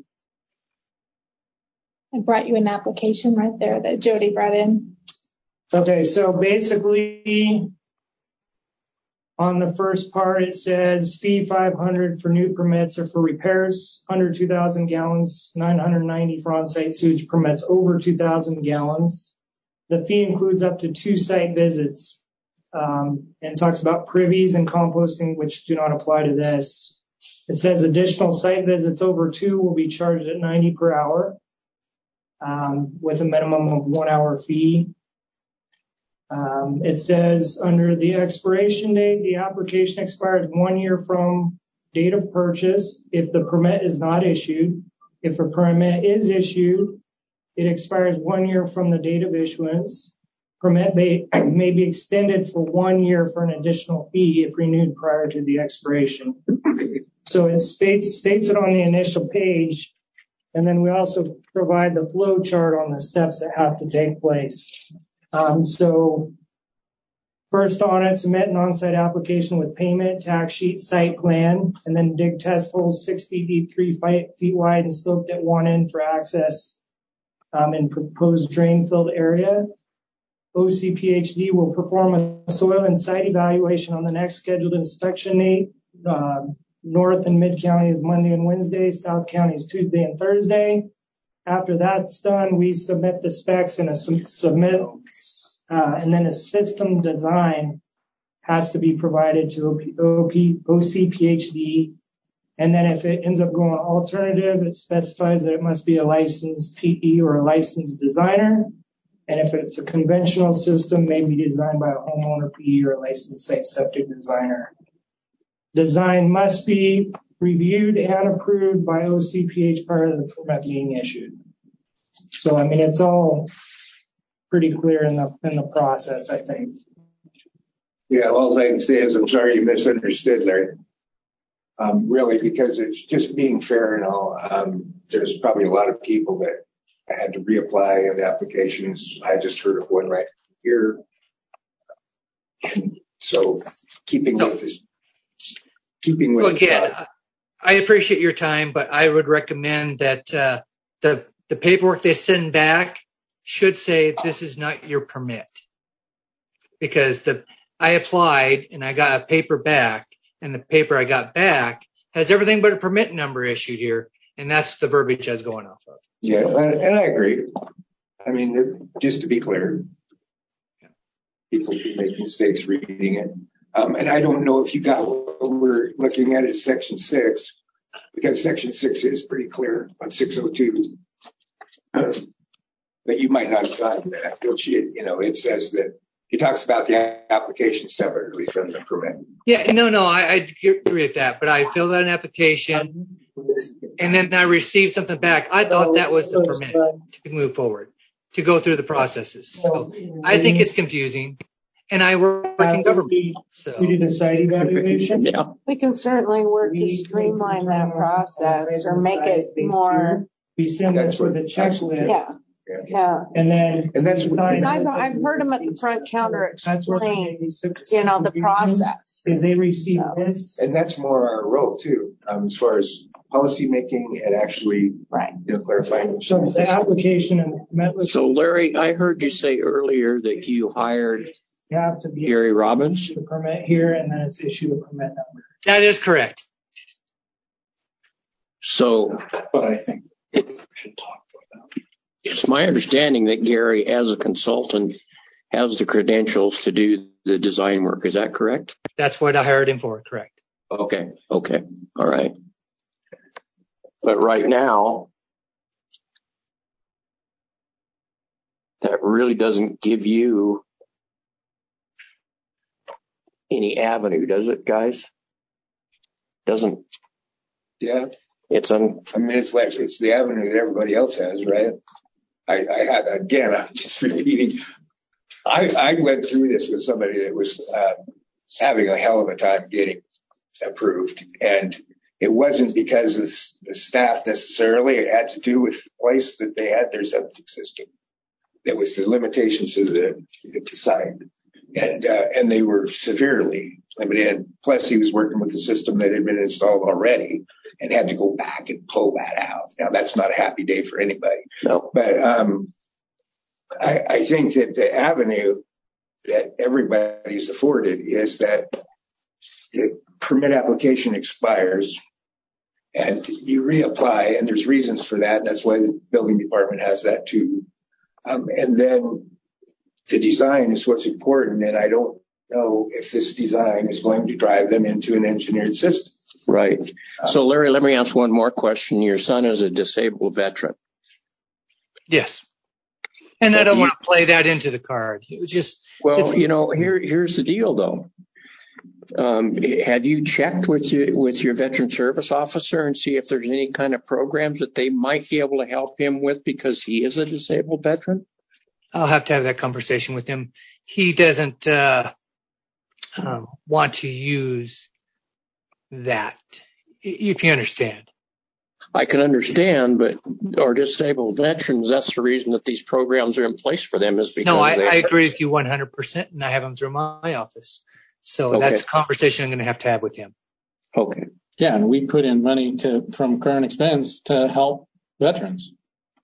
I brought you an application right there that Jody brought in. Okay, so basically on the first part, it says fee $500 for new permits or for repairs under 2,000 gallons, $990 for on-site sewage permits over 2,000 gallons. The fee includes up to 2 site visits, and talks about privies and composting, which do not apply to this. It says additional site visits over 2 will be charged at $90 per hour, with a minimum of 1 hour fee. It says under the expiration date, the application expires 1 year from date of purchase if the permit is not issued. If a permit is issued, it expires 1 year from the date of issuance. Permit may be extended for 1 year for an additional fee if renewed prior to the expiration. So it states it on the initial page, and then we also provide the flow chart on the steps that have to take place. So first on it, submit an on-site application with payment, tax sheet, site plan, and then dig test holes 6 feet deep, 3 feet wide, and sloped at one end for access in proposed drain-filled area. OCPHD will perform a soil and site evaluation on the next scheduled inspection date. North and Mid County is Monday and Wednesday. South County is Tuesday and Thursday. After that's done, we submit the specs and and then a system design has to be provided to OCPHD. And then if it ends up going alternative, it specifies that it must be a licensed PE or a licensed designer. And if it's a conventional system, may be designed by a homeowner PE or a licensed site septic designer. Design must be reviewed and approved by OCPH prior to the permit being issued. So, I mean, it's all pretty clear in the process, I think. Yeah, all I can say is I'm sorry you misunderstood, Larry. Really, because it's just being fair and all. There's probably a lot of people that had to reapply on applications. I just heard of one right here. And so keeping with this. Well, again, I appreciate your time, but I would recommend that the paperwork they send back should say this is not your permit, because I applied and I got a paper back, and the paper I got back has everything but a permit number issued here, and that's the verbiage I was going off of. Yeah, and I agree. I mean, just to be clear, people can make mistakes reading it. And I don't know if you got what we're looking at is Section 6, because Section 6 is pretty clear on 602. But you might not have gotten that. It says that it talks about the application separately from the permit. Yeah, no, I agree with that. But I filled out an application, and then I received something back. I thought that was the permit to move forward, to go through the processes. So I think it's confusing. And I work in government. So. We did a site evaluation. Yeah. We can certainly work to streamline that process or make it more. We send this with a checklist. Yeah. And that's I've heard them at the front counter explain, the process. Because they receive this. And that's more our role too, as far as policy making and actually clarifying. So the application and So Larry, I heard you say earlier that you hired Gary Robbins. The permit here, and then it's issued a permit number. That is correct. So, but I think we should talk about that. It's my understanding that Gary, as a consultant, has the credentials to do the design work. Is that correct? That's what I hired him for. Correct. Okay. All right. But right now, that really doesn't give you any avenue, does it, guys? Doesn't. Yeah. it's the avenue that everybody else has, right? I'm just repeating. I went through this with somebody that was having a hell of a time getting approved, and it wasn't because of the staff necessarily. It had to do with the place that they had their septic system. That was the limitations of the site, and they were severely limited. Plus, he was working with a system that had been installed already and had to go back and pull that out. Now, that's not a happy day for anybody. No. But I think that the avenue that everybody's afforded is that the permit application expires and you reapply, and there's reasons for that. That's why the building department has that too. And then the design is what's important, and I don't know if this design is going to drive them into an engineered system. Right. So, Larry, let me ask one more question. Your son is a disabled veteran. Yes. And I don't want to play that into the card. Here's the deal, though. Have you checked with your veteran service officer and see if there's any kind of programs that they might be able to help him with because he is a disabled veteran? I'll have to have that conversation with him. He doesn't want to use that, if you understand. I can understand, but our disabled veterans, that's the reason that these programs are in place for them is because I agree with you 100%, and I have them through my office. So That's a conversation I'm going to have with him. Okay. Yeah, and we put in money from current expense to help veterans.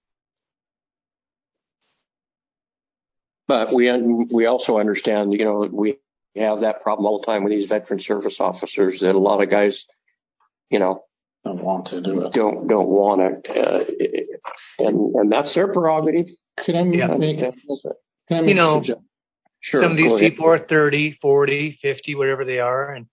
But we also understand, we have that problem all the time with these veteran service officers that a lot of guys, don't want to do it. Don't want it, and that's their prerogative. Can I make a suggestion? Sure. Some of these people are 30, 40, 50, whatever they are, and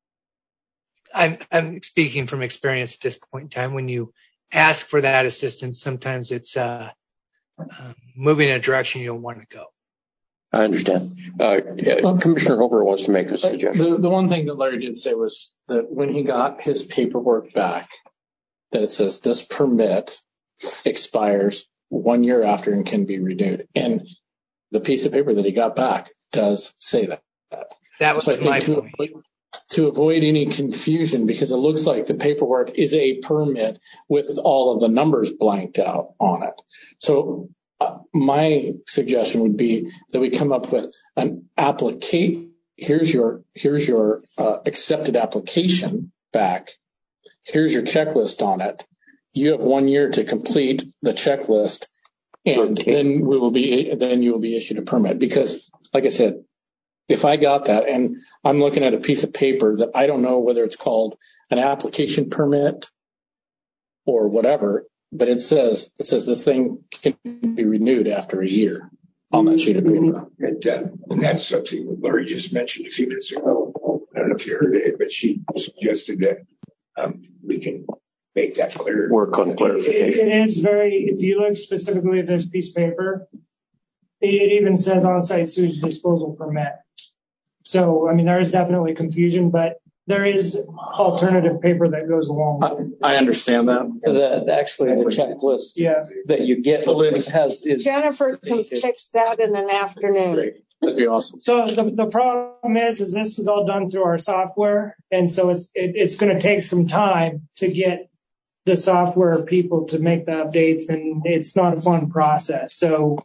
I'm speaking from experience at this point in time. When you ask for that assistance, sometimes it's moving in a direction you don't want to go. I understand. Commissioner Hoover wants to make a suggestion. The one thing that Larry did say was that when he got his paperwork back, that it says this permit expires 1 year after and can be renewed. And the piece of paper that he got back does say that. That was my point. To avoid any confusion, because it looks like the paperwork is a permit with all of the numbers blanked out on it. So my suggestion would be that we come up with an application. Here's your accepted application back. Here's your checklist on it. You have 1 year to complete the checklist, and then you will be issued a permit. Because, like I said, if I got that and I'm looking at a piece of paper that I don't know whether it's called an application permit or whatever, but it says this thing can be renewed after a year on that sheet of paper. And that's something that Lori just mentioned a few minutes ago. I don't know if you heard it, but she suggested that we can make that clear. Work on clarification. It is if you look specifically at this piece of paper, it even says on-site sewage disposal permit. So, I mean, there is definitely confusion, but there is alternative paper that goes along. I understand that. Actually, the checklist that you get is Jennifer can fix that in an afternoon. Great. That'd be awesome. So the problem is this is all done through our software, and so it's going to take some time to get the software people to make the updates, and it's not a fun process. So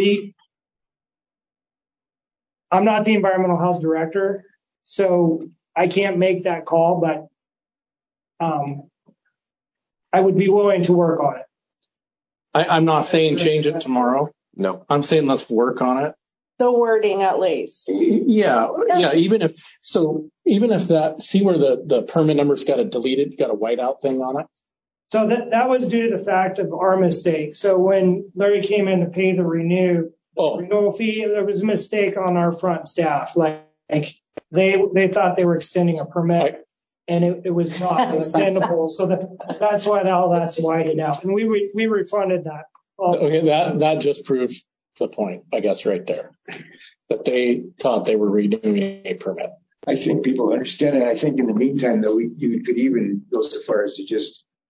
I'm not the environmental health director, so I can't make that call, but I would be willing to work on it. I'm not saying change it tomorrow. No. I'm saying let's work on it. The wording, at least. Yeah. Even if that, see where the permit number's got a deleted, got a whiteout thing on it. So that was due to the fact of our mistake. So when Larry came in to pay the renewal fee, there was a mistake on our front staff. Like they thought they were extending a permit, and it was not extendable. So that's why that's whited out, and we refunded that. Okay, that just proves the point, I guess, right there, that they thought they were redoing a permit. I think people understand it. I think in the meantime, though, you could even go so far as to just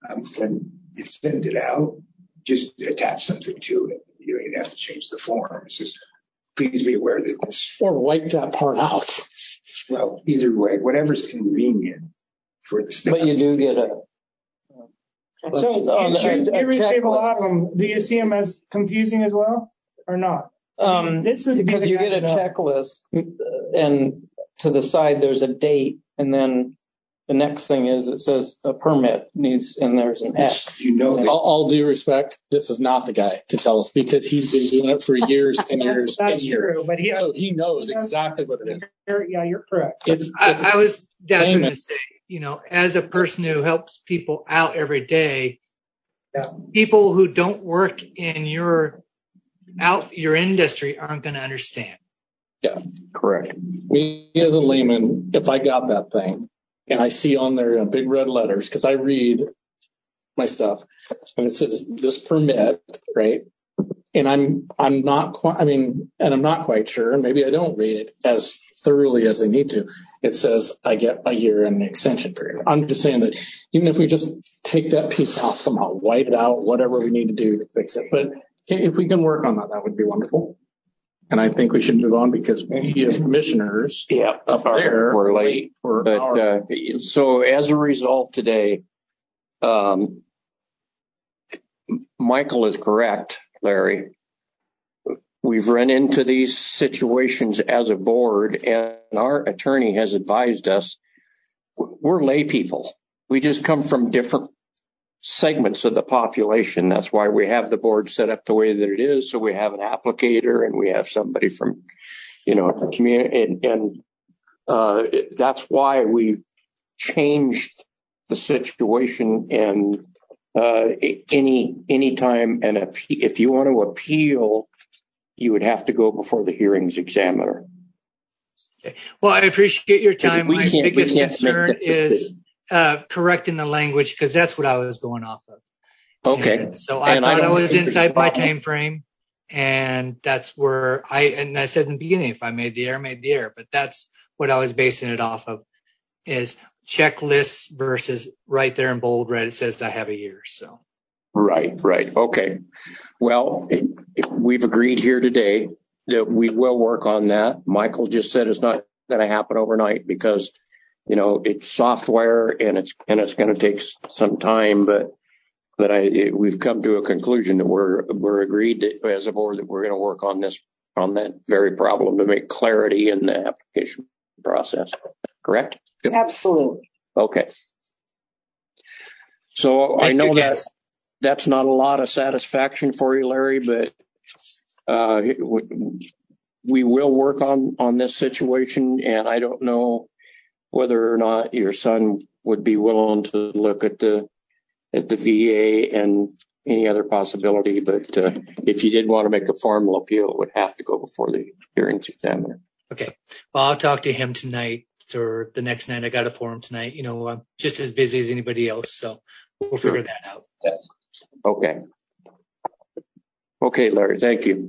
When you send it out, just attach something to it. You don't even have to change the form. It's just, please be aware that this. Or wipe that part out. Well, either way, whatever's convenient for the staff. But you do get a. So you receive a lot of them. Do you see them as confusing as well, or not? This is because you get a checklist, and to the side there's a date, and then the next thing is it says a permit needs, and there's an X. You know, all due respect, this is not the guy to tell us because he's been doing it for years and years. That's and years. true, but he knows exactly what it is. Yeah, you're correct. I was going to say, as a person who helps people out every day, people who don't work in your industry aren't going to understand. Yeah, correct. Me as a layman, if I got that thing and I see on there in big red letters, because I read my stuff, and it says this permit, right? And I'm not quite sure, and maybe I don't read it as thoroughly as I need to. It says I get a year and an extension period. I'm just saying that even if we just take that piece out somehow, white it out, whatever we need to do to fix it. But if we can work on that, that would be wonderful. And I think we should move on because we as commissioners up there we're late. So as a result today, Michael is correct, Larry. We've run into these situations as a board, and our attorney has advised us we're lay people. We just come from different segments of the population. That's why we have the board set up the way that it is. So we have an applicator and we have somebody from, the community, and that's why we changed the situation. And any time, and if you want to appeal, you would have to go before the hearings examiner. Okay. Well, I appreciate your time. My biggest concern is correcting the language, because that's what I was going off of. Okay. And so I thought I was inside my time frame, and that's where I said in the beginning, if I made the error, I made the error. But that's what I was basing it off of, is checklists versus right there in bold red, it says I have a year. So. Right. Okay. Well, we've agreed here today that we will work on that. Michael just said it's not going to happen overnight because, it's software and it's going to take some time. But we've come to a conclusion that we're agreed that, as a board, that we're going to work on that very problem to make clarity in the application process. Correct? Absolutely. Okay. So I know that's not a lot of satisfaction for you, Larry, but we will work on this situation, and I don't know whether or not your son would be willing to look at the VA and any other possibility. But if you did want to make a formal appeal, it would have to go before the hearings examiner. Okay. Well, I'll talk to him tonight or the next night. I got it for him tonight. I'm just as busy as anybody else, so we'll figure that out. Yes. Okay. Okay, Larry, thank you.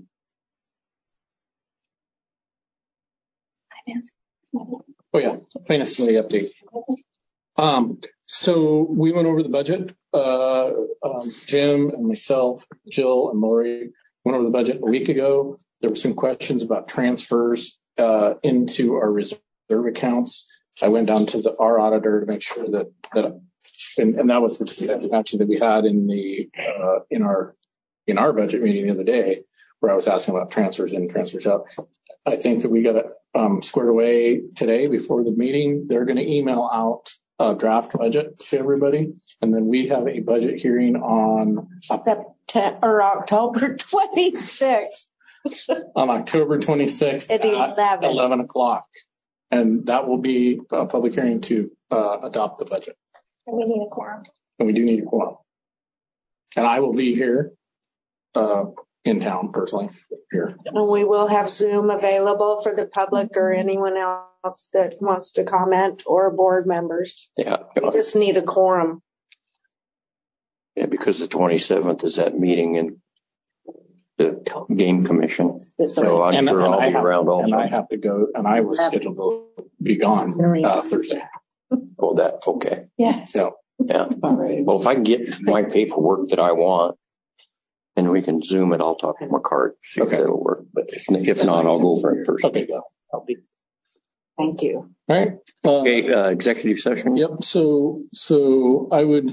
Oh yeah, finance committee update. So we went over the budget. Jim and myself, Jill and Lori went over the budget a week ago. There were some questions about transfers into our reserve accounts. I went down to our auditor to make sure that that was the discussion actually that we had in our budget meeting the other day, where I was asking about transfers in and transfers out. I think that we got it squared away today before the meeting. They're going to email out a draft budget to everybody, and then we have a budget hearing on October 26th. On October 26th at 11 o'clock. And that will be a public hearing to adopt the budget. And we need a quorum. And we do need a quorum. And I will be here in town personally here. And we will have Zoom available for the public or anyone else that wants to comment, or board members. Yeah. We just need a quorum. Yeah, because the 27th is that meeting in the game commission. So I'm sure I'll be around also. And I have to go, and I was scheduled to be gone Thursday. Oh, that, okay. Yes. So Yeah. All right. Well, if I can get my paperwork that I want, and we can Zoom it, I'll talk to McCart, see if it'll work. But if not, I'll go for it first. Okay. Thank you. All right. Okay, executive session. Yep. So I would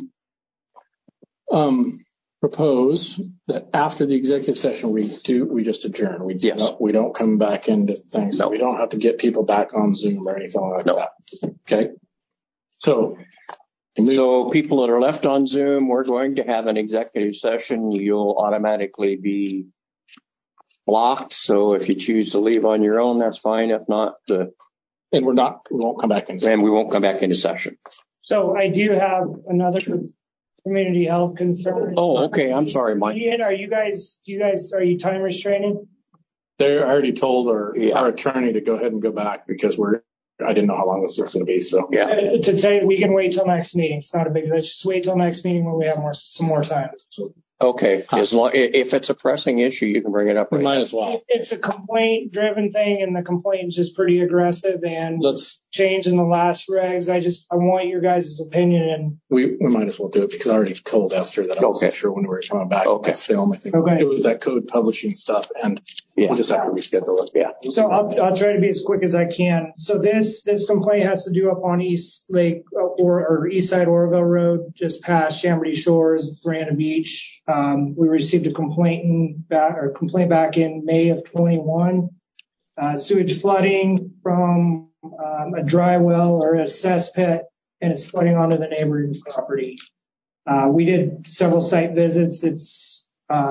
propose that after the executive session, we just adjourn. We don't come back into things. No. We don't have to get people back on Zoom or anything like that. Okay. So people that are left on Zoom, we're going to have an executive session. You'll automatically be blocked. So if you choose to leave on your own, that's fine. If not, we won't come back into. And we won't come back into session. So I do have another community health concern. Oh, okay. I'm sorry, Mike. Ian, are you guys time restraining? They already told our attorney to go ahead and go back because I didn't know how long this was going to be. So yeah, to tell you, we can wait till next meeting. It's not a big deal. Let's just wait till next meeting when we have some more time. Okay. As long if it's a pressing issue, you can bring it up. We might as well. It's a complaint-driven thing, and the complaint is just pretty aggressive and let's change in the last regs. I want your guys' opinion, and we might as well do it because I already told Esther that I wasn't sure when we were coming back. Okay. That's the only thing. Okay. It was that code publishing stuff, and we'll just have to reschedule it. Yeah. So I'll try to be as quick as I can. So this complaint has to do up on East Lake or East Side Oroville Road, just past Chamberty Shores, Veranda Beach. We received a complaint back in May of 21. Sewage flooding from a dry well or a cesspit, and it's flooding onto the neighboring property. We did several site visits. It's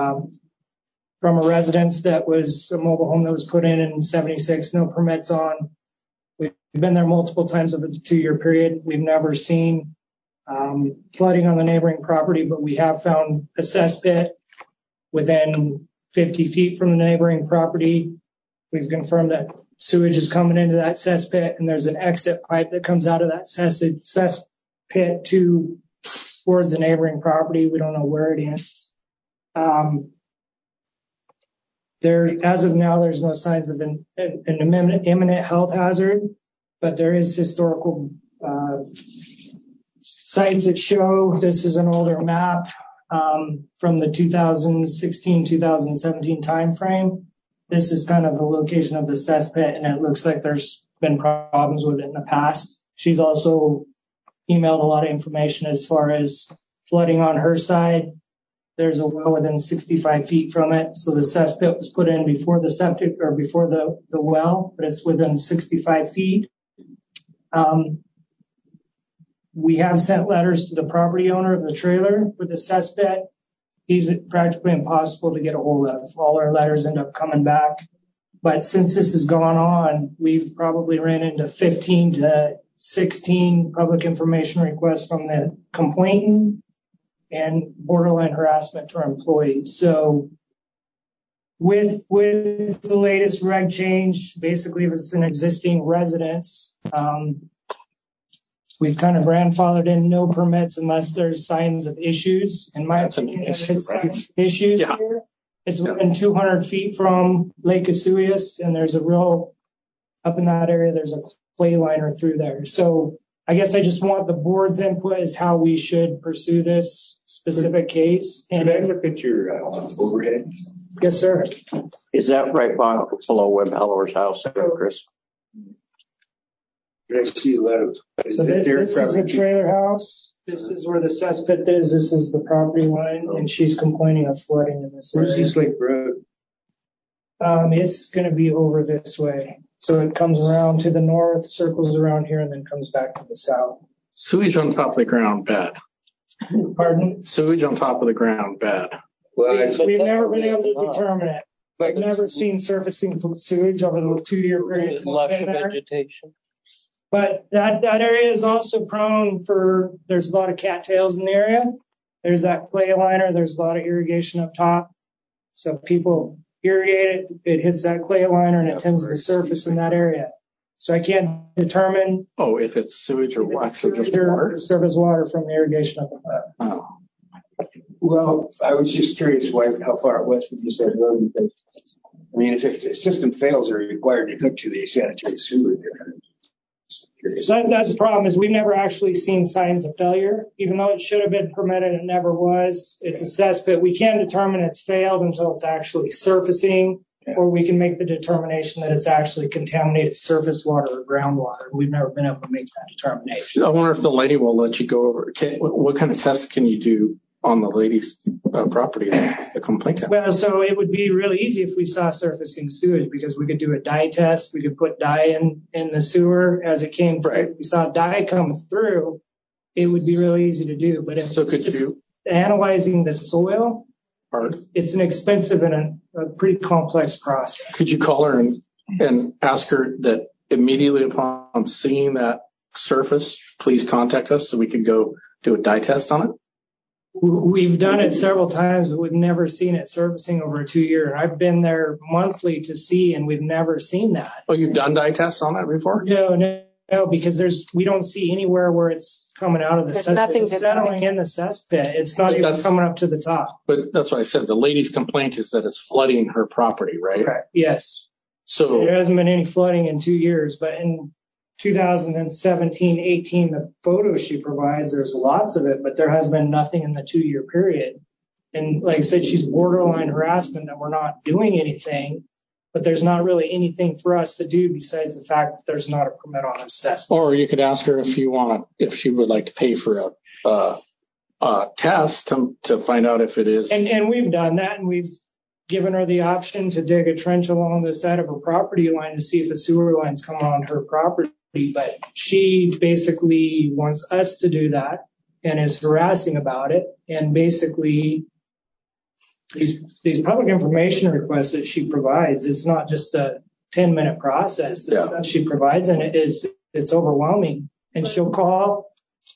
from a residence that was a mobile home that was put in 76, no permits on. We've been there multiple times over the 2-year period. We've never seen flooding on the neighboring property, but we have found a cesspit within 50 feet from the neighboring property. We've confirmed that sewage is coming into that cesspit, and there's an exit pipe that comes out of that cesspit towards the neighboring property. We don't know where it is. As of now, there's no signs of an imminent health hazard, but there is historical sites that show. This is an older map from the 2016-2017 timeframe. This is kind of the location of the cesspit, and it looks like there's been problems with it in the past. She's also emailed a lot of information as far as flooding on her side. There's a well within 65 feet from it. So the cesspit was put in before the septic or before the well, but it's within 65 feet. We have sent letters to the property owner of the trailer with the cesspit. He's practically impossible to get a hold of. All our letters end up coming back. But since this has gone on, we've probably ran into 15 to 16 public information requests from the complainant and borderline harassment to our employees. So with the latest reg change, basically if it's an existing residence, we've kind of grandfathered in no permits unless there's signs of issues. In my opinion, issues here. It's within 200 feet from Lake Osoyoos, and there's up in that area, there's a clay liner through there. So I guess I just want the board's input as how we should pursue this specific case. And I look at your overhead. Yes, sir. Is that right below Webb Hallower's house, Chris? I see a lot of. This is a trailer house. This is where the cesspit is. This is the property line, and she's complaining of flooding in this area. Where's East Lake Road? It's going to be over this way. So it comes around to the north, circles around here, and then comes back to the south. Sewage on top of the ground, bad. Pardon? Sewage on top of the ground, bad. Well, we've never been able to determine it. I've never seen surfacing from sewage over the 2-year period. Lush vegetation. But that area is also prone there's a lot of cattails in the area. There's that clay liner. There's a lot of irrigation up top. So people irrigate it hits that clay liner, and it tends to surface in that area. So I can't determine. Oh, if it's sewage or what? So just water? Surface water from the irrigation up above. Oh. Well, I was just curious how far it was from the said road. Because, I mean, if the system fails, they're required to hook to the sanitary sewer. So that's the problem, is we've never actually seen signs of failure. Even though it should have been permitted, it never was. It's a cesspit. We can't determine it's failed until it's actually surfacing, or we can make the determination that it's actually contaminated surface water or groundwater. We've never been able to make that determination. I wonder if the lady will let you go over. What kind of tests can you do on the lady's property that's the complaint? Well, so it would be really easy if we saw surfacing sewage, because we could do a dye test. We could put dye in the sewer as it came through. If we saw dye come through, it would be really easy to do. But if analyzing the soil, it's an expensive and a pretty complex process. Could you call her and ask her that immediately upon seeing that surface, please contact us so we can go do a dye test on it? We've done it several times, but we've never seen it surfacing over a 2-year. I've been there monthly to see, and we've never seen that. Oh, you've done dye tests on it before? No, because we don't see anywhere where it's coming out of the cesspit. It's settling in the cesspit. It's not even coming up to the top. But that's what I said. The lady's complaint is that it's flooding her property, right? Correct. Yes. So there hasn't been any flooding in 2 years, but in 2017-18, the photos she provides, there's lots of it, but there has been nothing in the 2-year period. And like I said, she's borderline harassment that we're not doing anything, but there's not really anything for us to do besides the fact that there's not a permit on assessment. Or you could ask her if she would like to pay for a test to find out if it is. And we've done that, and we've given her the option to dig a trench along the side of her property line to see if a sewer line's come on her property. But she basically wants us to do that and is harassing about it. And basically, these public information requests that she provides, it's not just a 10-minute process. The stuff she provides, and it's overwhelming. And she'll call.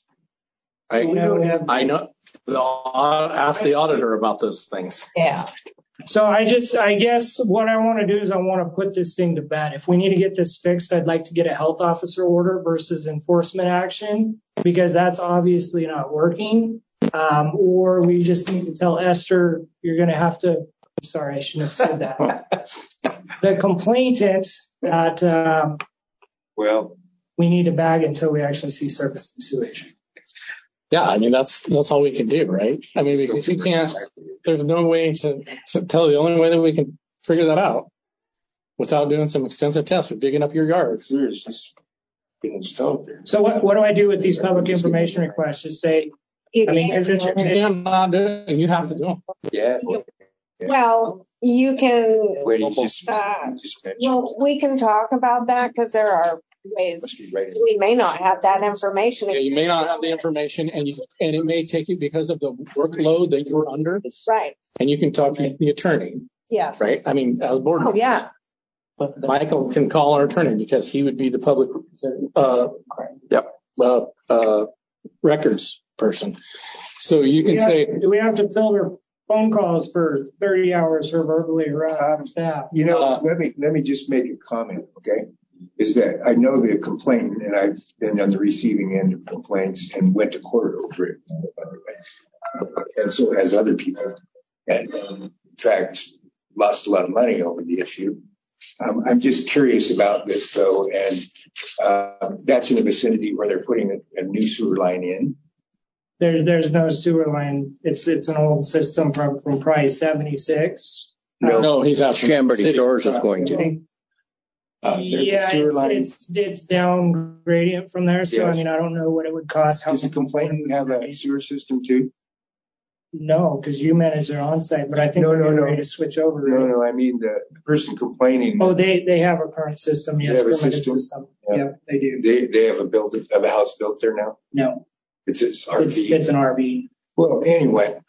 I know. I'll ask the auditor about those things. Yeah. So I guess what I want to do is I want to put this thing to bed. If we need to get this fixed, I'd like to get a health officer order versus enforcement action, because that's obviously not working. Or we just need to tell Esther, you're going to have to, sorry, I shouldn't have said that. The complainant that, we need to bag until we actually see surface sewage. Yeah, I mean, that's all we can do, right? I mean, because you can't, there's no way to tell. The only way that we can figure that out without doing some extensive tests or digging up your yard. So what do I do with these public information requests? Just say, you have to do them. Yeah. Well, you can, we can talk about that, because there are ways we may not have that information. Yeah, you may not have the information, and it may take you because of the workload that you're under. Right. And you can talk to the attorney. Yeah. Right. I mean, as board member. Oh, yeah. But Michael can call our attorney because he would be the public records person. So you can say, do we have to filter phone calls for 30 hours or verbally around staff? Let me just make a comment, okay? Is that I know the complaint, and I've been on the receiving end of complaints and went to court over it, and so has other people, and in fact lost a lot of money over the issue. I'm just curious about this though, and that's in the vicinity where they're putting a new sewer line in. There's no sewer line. It's an old system from probably 76. No, he's asking. Chamberty Shores is going to. It's down gradient from there. So, yes. I mean, I don't know what it would cost. Does the complainant have a sewer system too? No, because you manage their on-site, but I think they're ready to switch over. No, I mean the person complaining. Oh, they have a current system. Yes, permitted system. Yeah, they do. They have a house built there now? No. It's RV. It's an RV. Well, anyway,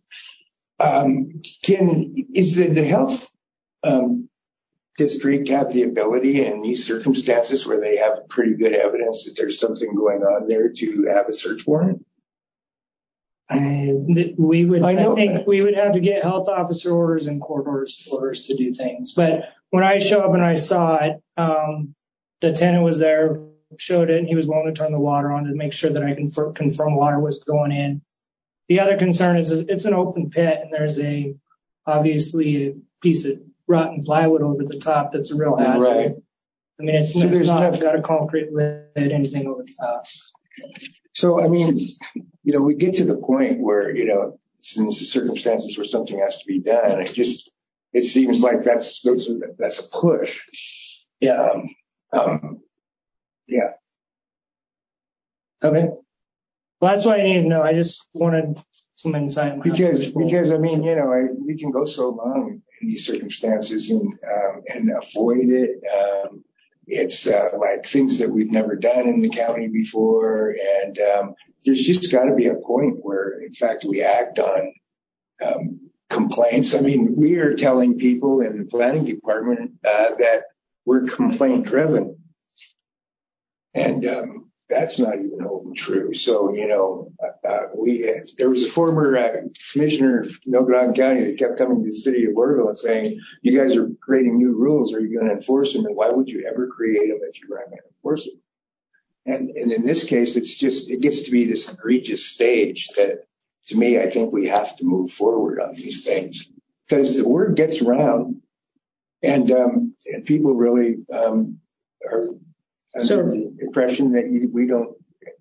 is the health district have the ability in these circumstances where they have pretty good evidence that there's something going on there to have a search warrant? I think we would have to get health officer orders and court orders to do things. But when I show up and I saw it, the tenant was there, showed it, and he was willing to turn the water on to make sure that I can confirm water was going in. The other concern is it's an open pit, and there's obviously a piece of rotten plywood over the top that's a real hazard. I mean, it's not got a concrete lid, anything over the top. So, I mean, we get to the point where, in circumstances where something has to be done, it seems like that's a push. Yeah. Yeah. Okay. Well, that's what I need to know. I just wanted some insight. Because I mean, we can go so long in these circumstances and avoid it. It's like things that we've never done in the county before, and there's just got to be a point where, in fact, we act on complaints. I mean, we are telling people in the planning department that we're complaint driven, and that's not even holding true. So, there was a former commissioner in Okanagan County that kept coming to the city of Oroville and saying, you guys are creating new rules. Are you going to enforce them? And why would you ever create them if you're not going to enforce them? And in this case, it gets to be this egregious stage that, to me, I think we have to move forward on these things because the word gets around and people really are under the impression that we don't.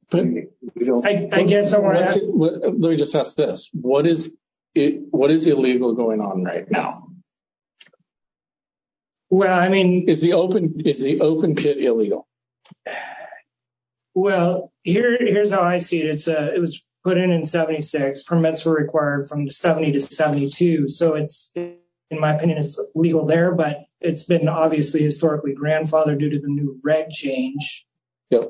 I guess I want to. Let me just ask this: what is illegal going on right now? Well, I mean, is the open pit illegal? Well, here's how I see it. It was put in 76. Permits were required from 70 to 72. So it's, in my opinion, it's legal there, but it's been obviously historically grandfathered due to the new reg change. Yep.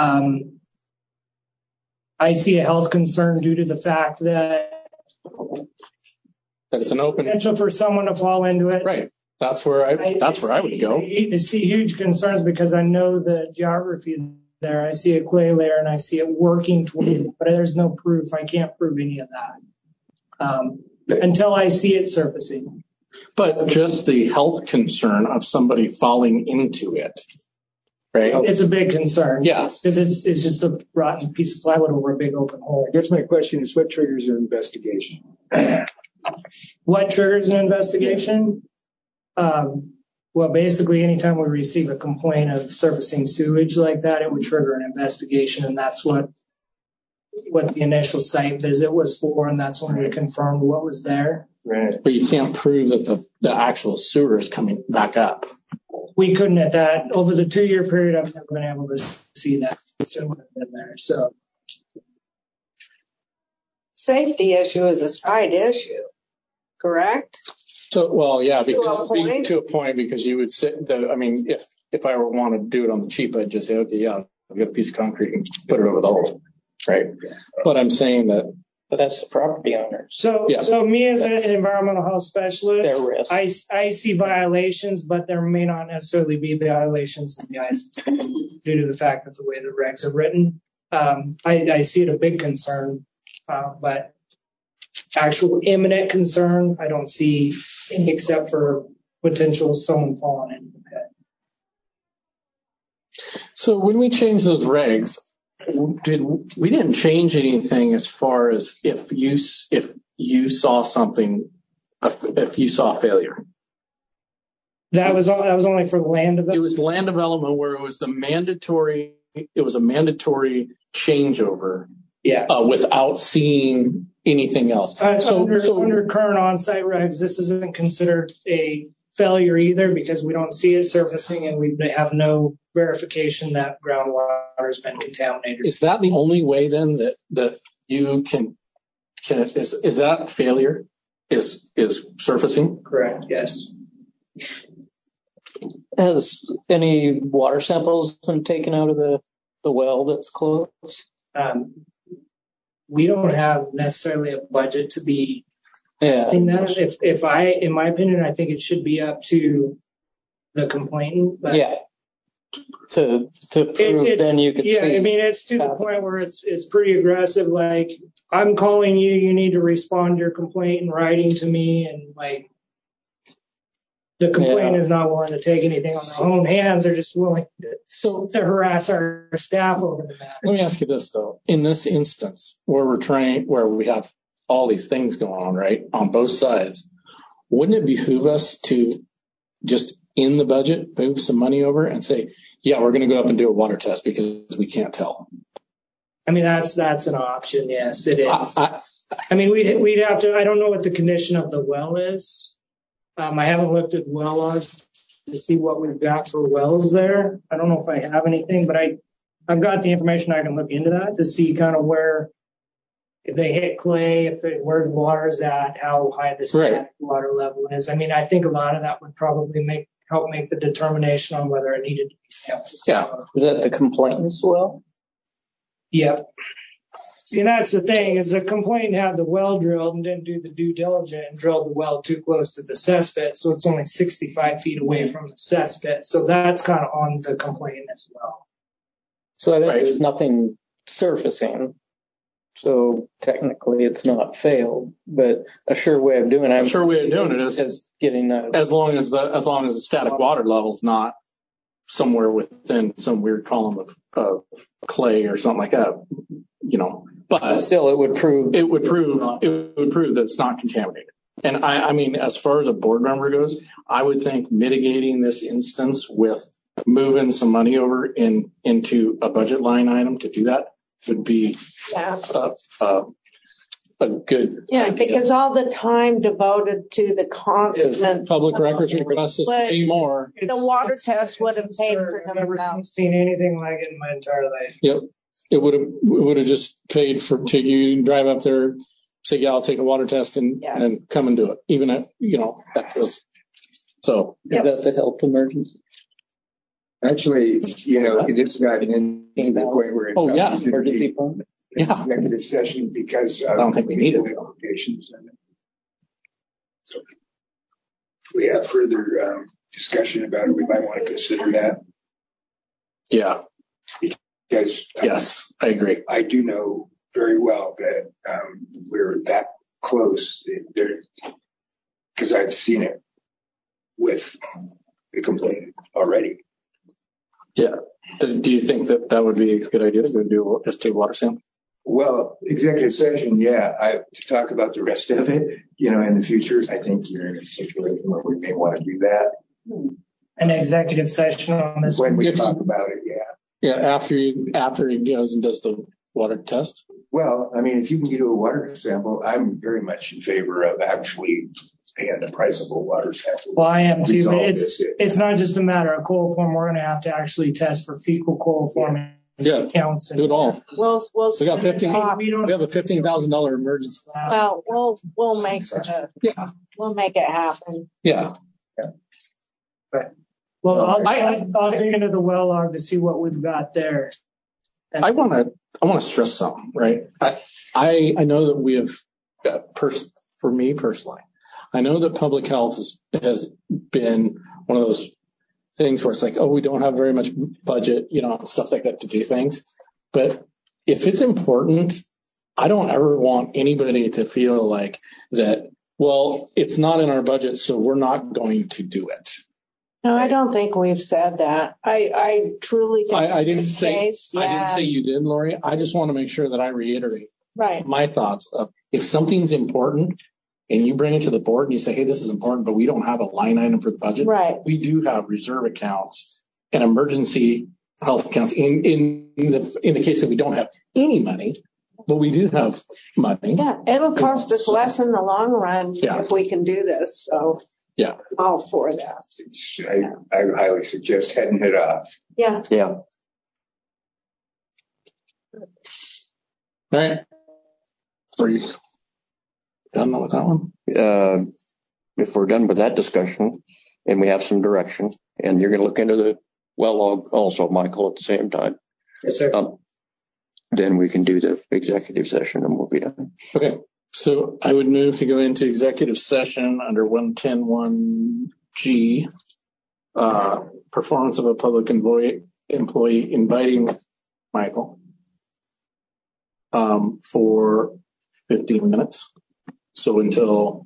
I see a health concern due to the fact that it's an open potential for someone to fall into it. Right. That's where I would go. I see huge concerns because I know the geography there. I see a clay layer and I see it working towards it, but there's no proof. I can't prove any of that until I see it surfacing. But just the health concern of somebody falling into it. Right. It's a big concern. Yes. Because it's just a rotten piece of plywood over a big open hole. I guess my question is, what triggers an investigation? What triggers an investigation? Well, basically, anytime we receive a complaint of surfacing sewage like that, it would trigger an investigation, and that's what the initial site visit was for, and that's when we confirmed what was there. Right. But you can't prove that the actual sewer is coming back up. We couldn't at that. Over the 2-year period, I've never been able to see that. It's been there. So, safety issue is a side issue, correct? So, well, yeah, because to a point, because you would sit. If I wanted to do it on the cheap, I'd just say, okay, yeah, I've got a piece of concrete and put it over the hole, right? But I'm saying that. But that's the property owner. So me as an environmental health specialist, I see violations, but there may not necessarily be violations in the eyes due to the fact that the way the regs are written. I see it a big concern, but actual imminent concern, I don't see except for potential someone falling into the pit. So when we changed those regs, we didn't change anything as far as if you saw something, if you saw failure. That was only for land development. It was land development where it was a mandatory changeover. Yeah. Without seeing anything else. Under current on-site regs, this isn't considered a failure either because we don't see it surfacing and we have no verification that groundwater has been contaminated. Is that the only way then that you can is that failure? Is surfacing? Correct. Yes. Has any water samples been taken out of the well that's closed? We don't have necessarily a budget to be testing that. In my opinion, I think it should be up to the complainant. But to prove, then you could see. Yeah, I mean, it's to the point where it's pretty aggressive. Like, I'm calling you, you need to respond to your complaint in writing to me, and like, the complainant is not willing to take anything on their own hands. They're just willing to harass our staff over the matter. Let me ask you this though: in this instance, where we have all these things going on, right, on both sides, wouldn't it behoove us to just in the budget, move some money over and say, yeah, we're going to go up and do a water test because we can't tell. I mean, that's an option. Yes, it is. I mean, we'd have to, I don't know what the condition of the well is. I haven't looked at well logs to see what we've got for wells there. I don't know if I have anything, but I've got the information. I can look into that to see kind of where, if they hit clay, where the water is at, how high the static water level is. I mean, I think a lot of that would probably help make the determination on whether it needed to be sampled. Yeah. Is that the complainant's well? Yeah. See, that's the thing, is the complainant had the well drilled and didn't do the due diligence and drilled the well too close to the cesspit, so it's only 65 feet away from the cesspit. So that's kind of on the complainant as well. So I think there's nothing surfacing. So technically it's not failed, but a sure way of doing it. A sure way of doing it is getting that. As long as the static water level's not somewhere within some weird column of clay or something like that, you know. But still, it would prove that it's not contaminated. And I mean, as far as a board member goes, I would think mitigating this instance with moving some money over into a budget line item to do that would be a good idea. Because all the time devoted to the constant public records requests is way more. The water test would have paid for I've never themselves. seen anything like it in my entire life. Yep. It would have just paid to you drive up there, say, yeah, I'll take a water test and come and do it. Even at, you know, that was, so. Is that the health emergency? Actually, you know, it's gotten into the point where it's emergency fund. Yeah, executive session because I don't think we need it. Implications. So if we have further discussion about it, we might want to consider that. Yeah. Because yes, I agree. I do know very well that we're that close there because I've seen it with the complaint already. Yeah. Do you think that would be a good idea to do just a water sample? Well, executive session, to talk about the rest of it, you know, in the future, I think you're in a situation where we may want to do that. An executive session on this when we talk about it, Yeah, after he goes and does the water test. Well, I mean, if you can do a water sample, I'm very much in favor of actually paying the price of a water sample. Well, I am too, but it's not just a matter of coliform. We're going to have to actually test for fecal coliform. Counts do it all. We'll we have a $15,000 emergency. Well, we'll make it. We'll make it happen. Yeah. Right. Well, I'll dig into the well log to see what we've got there. I want to stress something, right? I know that we have, for me personally, I know that public health has been one of those things where it's like, oh, we don't have very much budget, you know, stuff like that to do things. But if it's important, I don't ever want anybody to feel like that, well, it's not in our budget, so we're not going to do it. No, I don't think we've said that. I truly think I didn't say you did, Lori. I just want to make sure that I reiterate my thoughts of if something's important and you bring it to the board and you say, hey, this is important, but we don't have a line item for the budget. Right. We do have reserve accounts and emergency health accounts in the case that we don't have any money, but we do have money. Yeah, it'll cost us less in the long run if we can do this. So all for that. I highly suggest heading it off. Yeah. Yeah. All right. Are you done with that one? If we're done with that discussion and we have some direction, and you're going to look into the well log also, Michael, at the same time. Yes, sir. Then we can do the executive session and we'll be done. Okay. So I would move to go into executive session under 110(1)G, performance of a public employee inviting Michael for 15 minutes. So until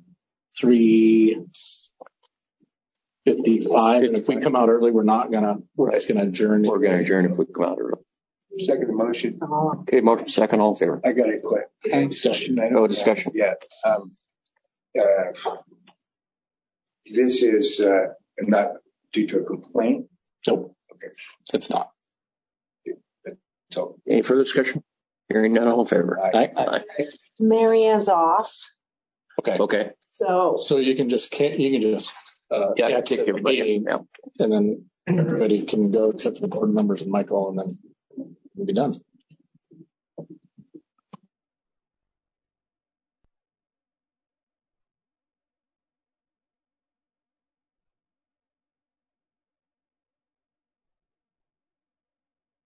3:55. And if we come out early, we're just going to adjourn. We're going to adjourn if we come out early. Second motion. Okay, motion second, all in favor. I got it quick. Discussion. Discussion. Yeah. This is not due to a complaint? Nope. Okay. It's not. So, any further discussion? Hearing none, all in favor? Aye. Marianne's off. Okay. So you can just exit the meeting, and then everybody can go except for the board members and Michael, and then we'll be done.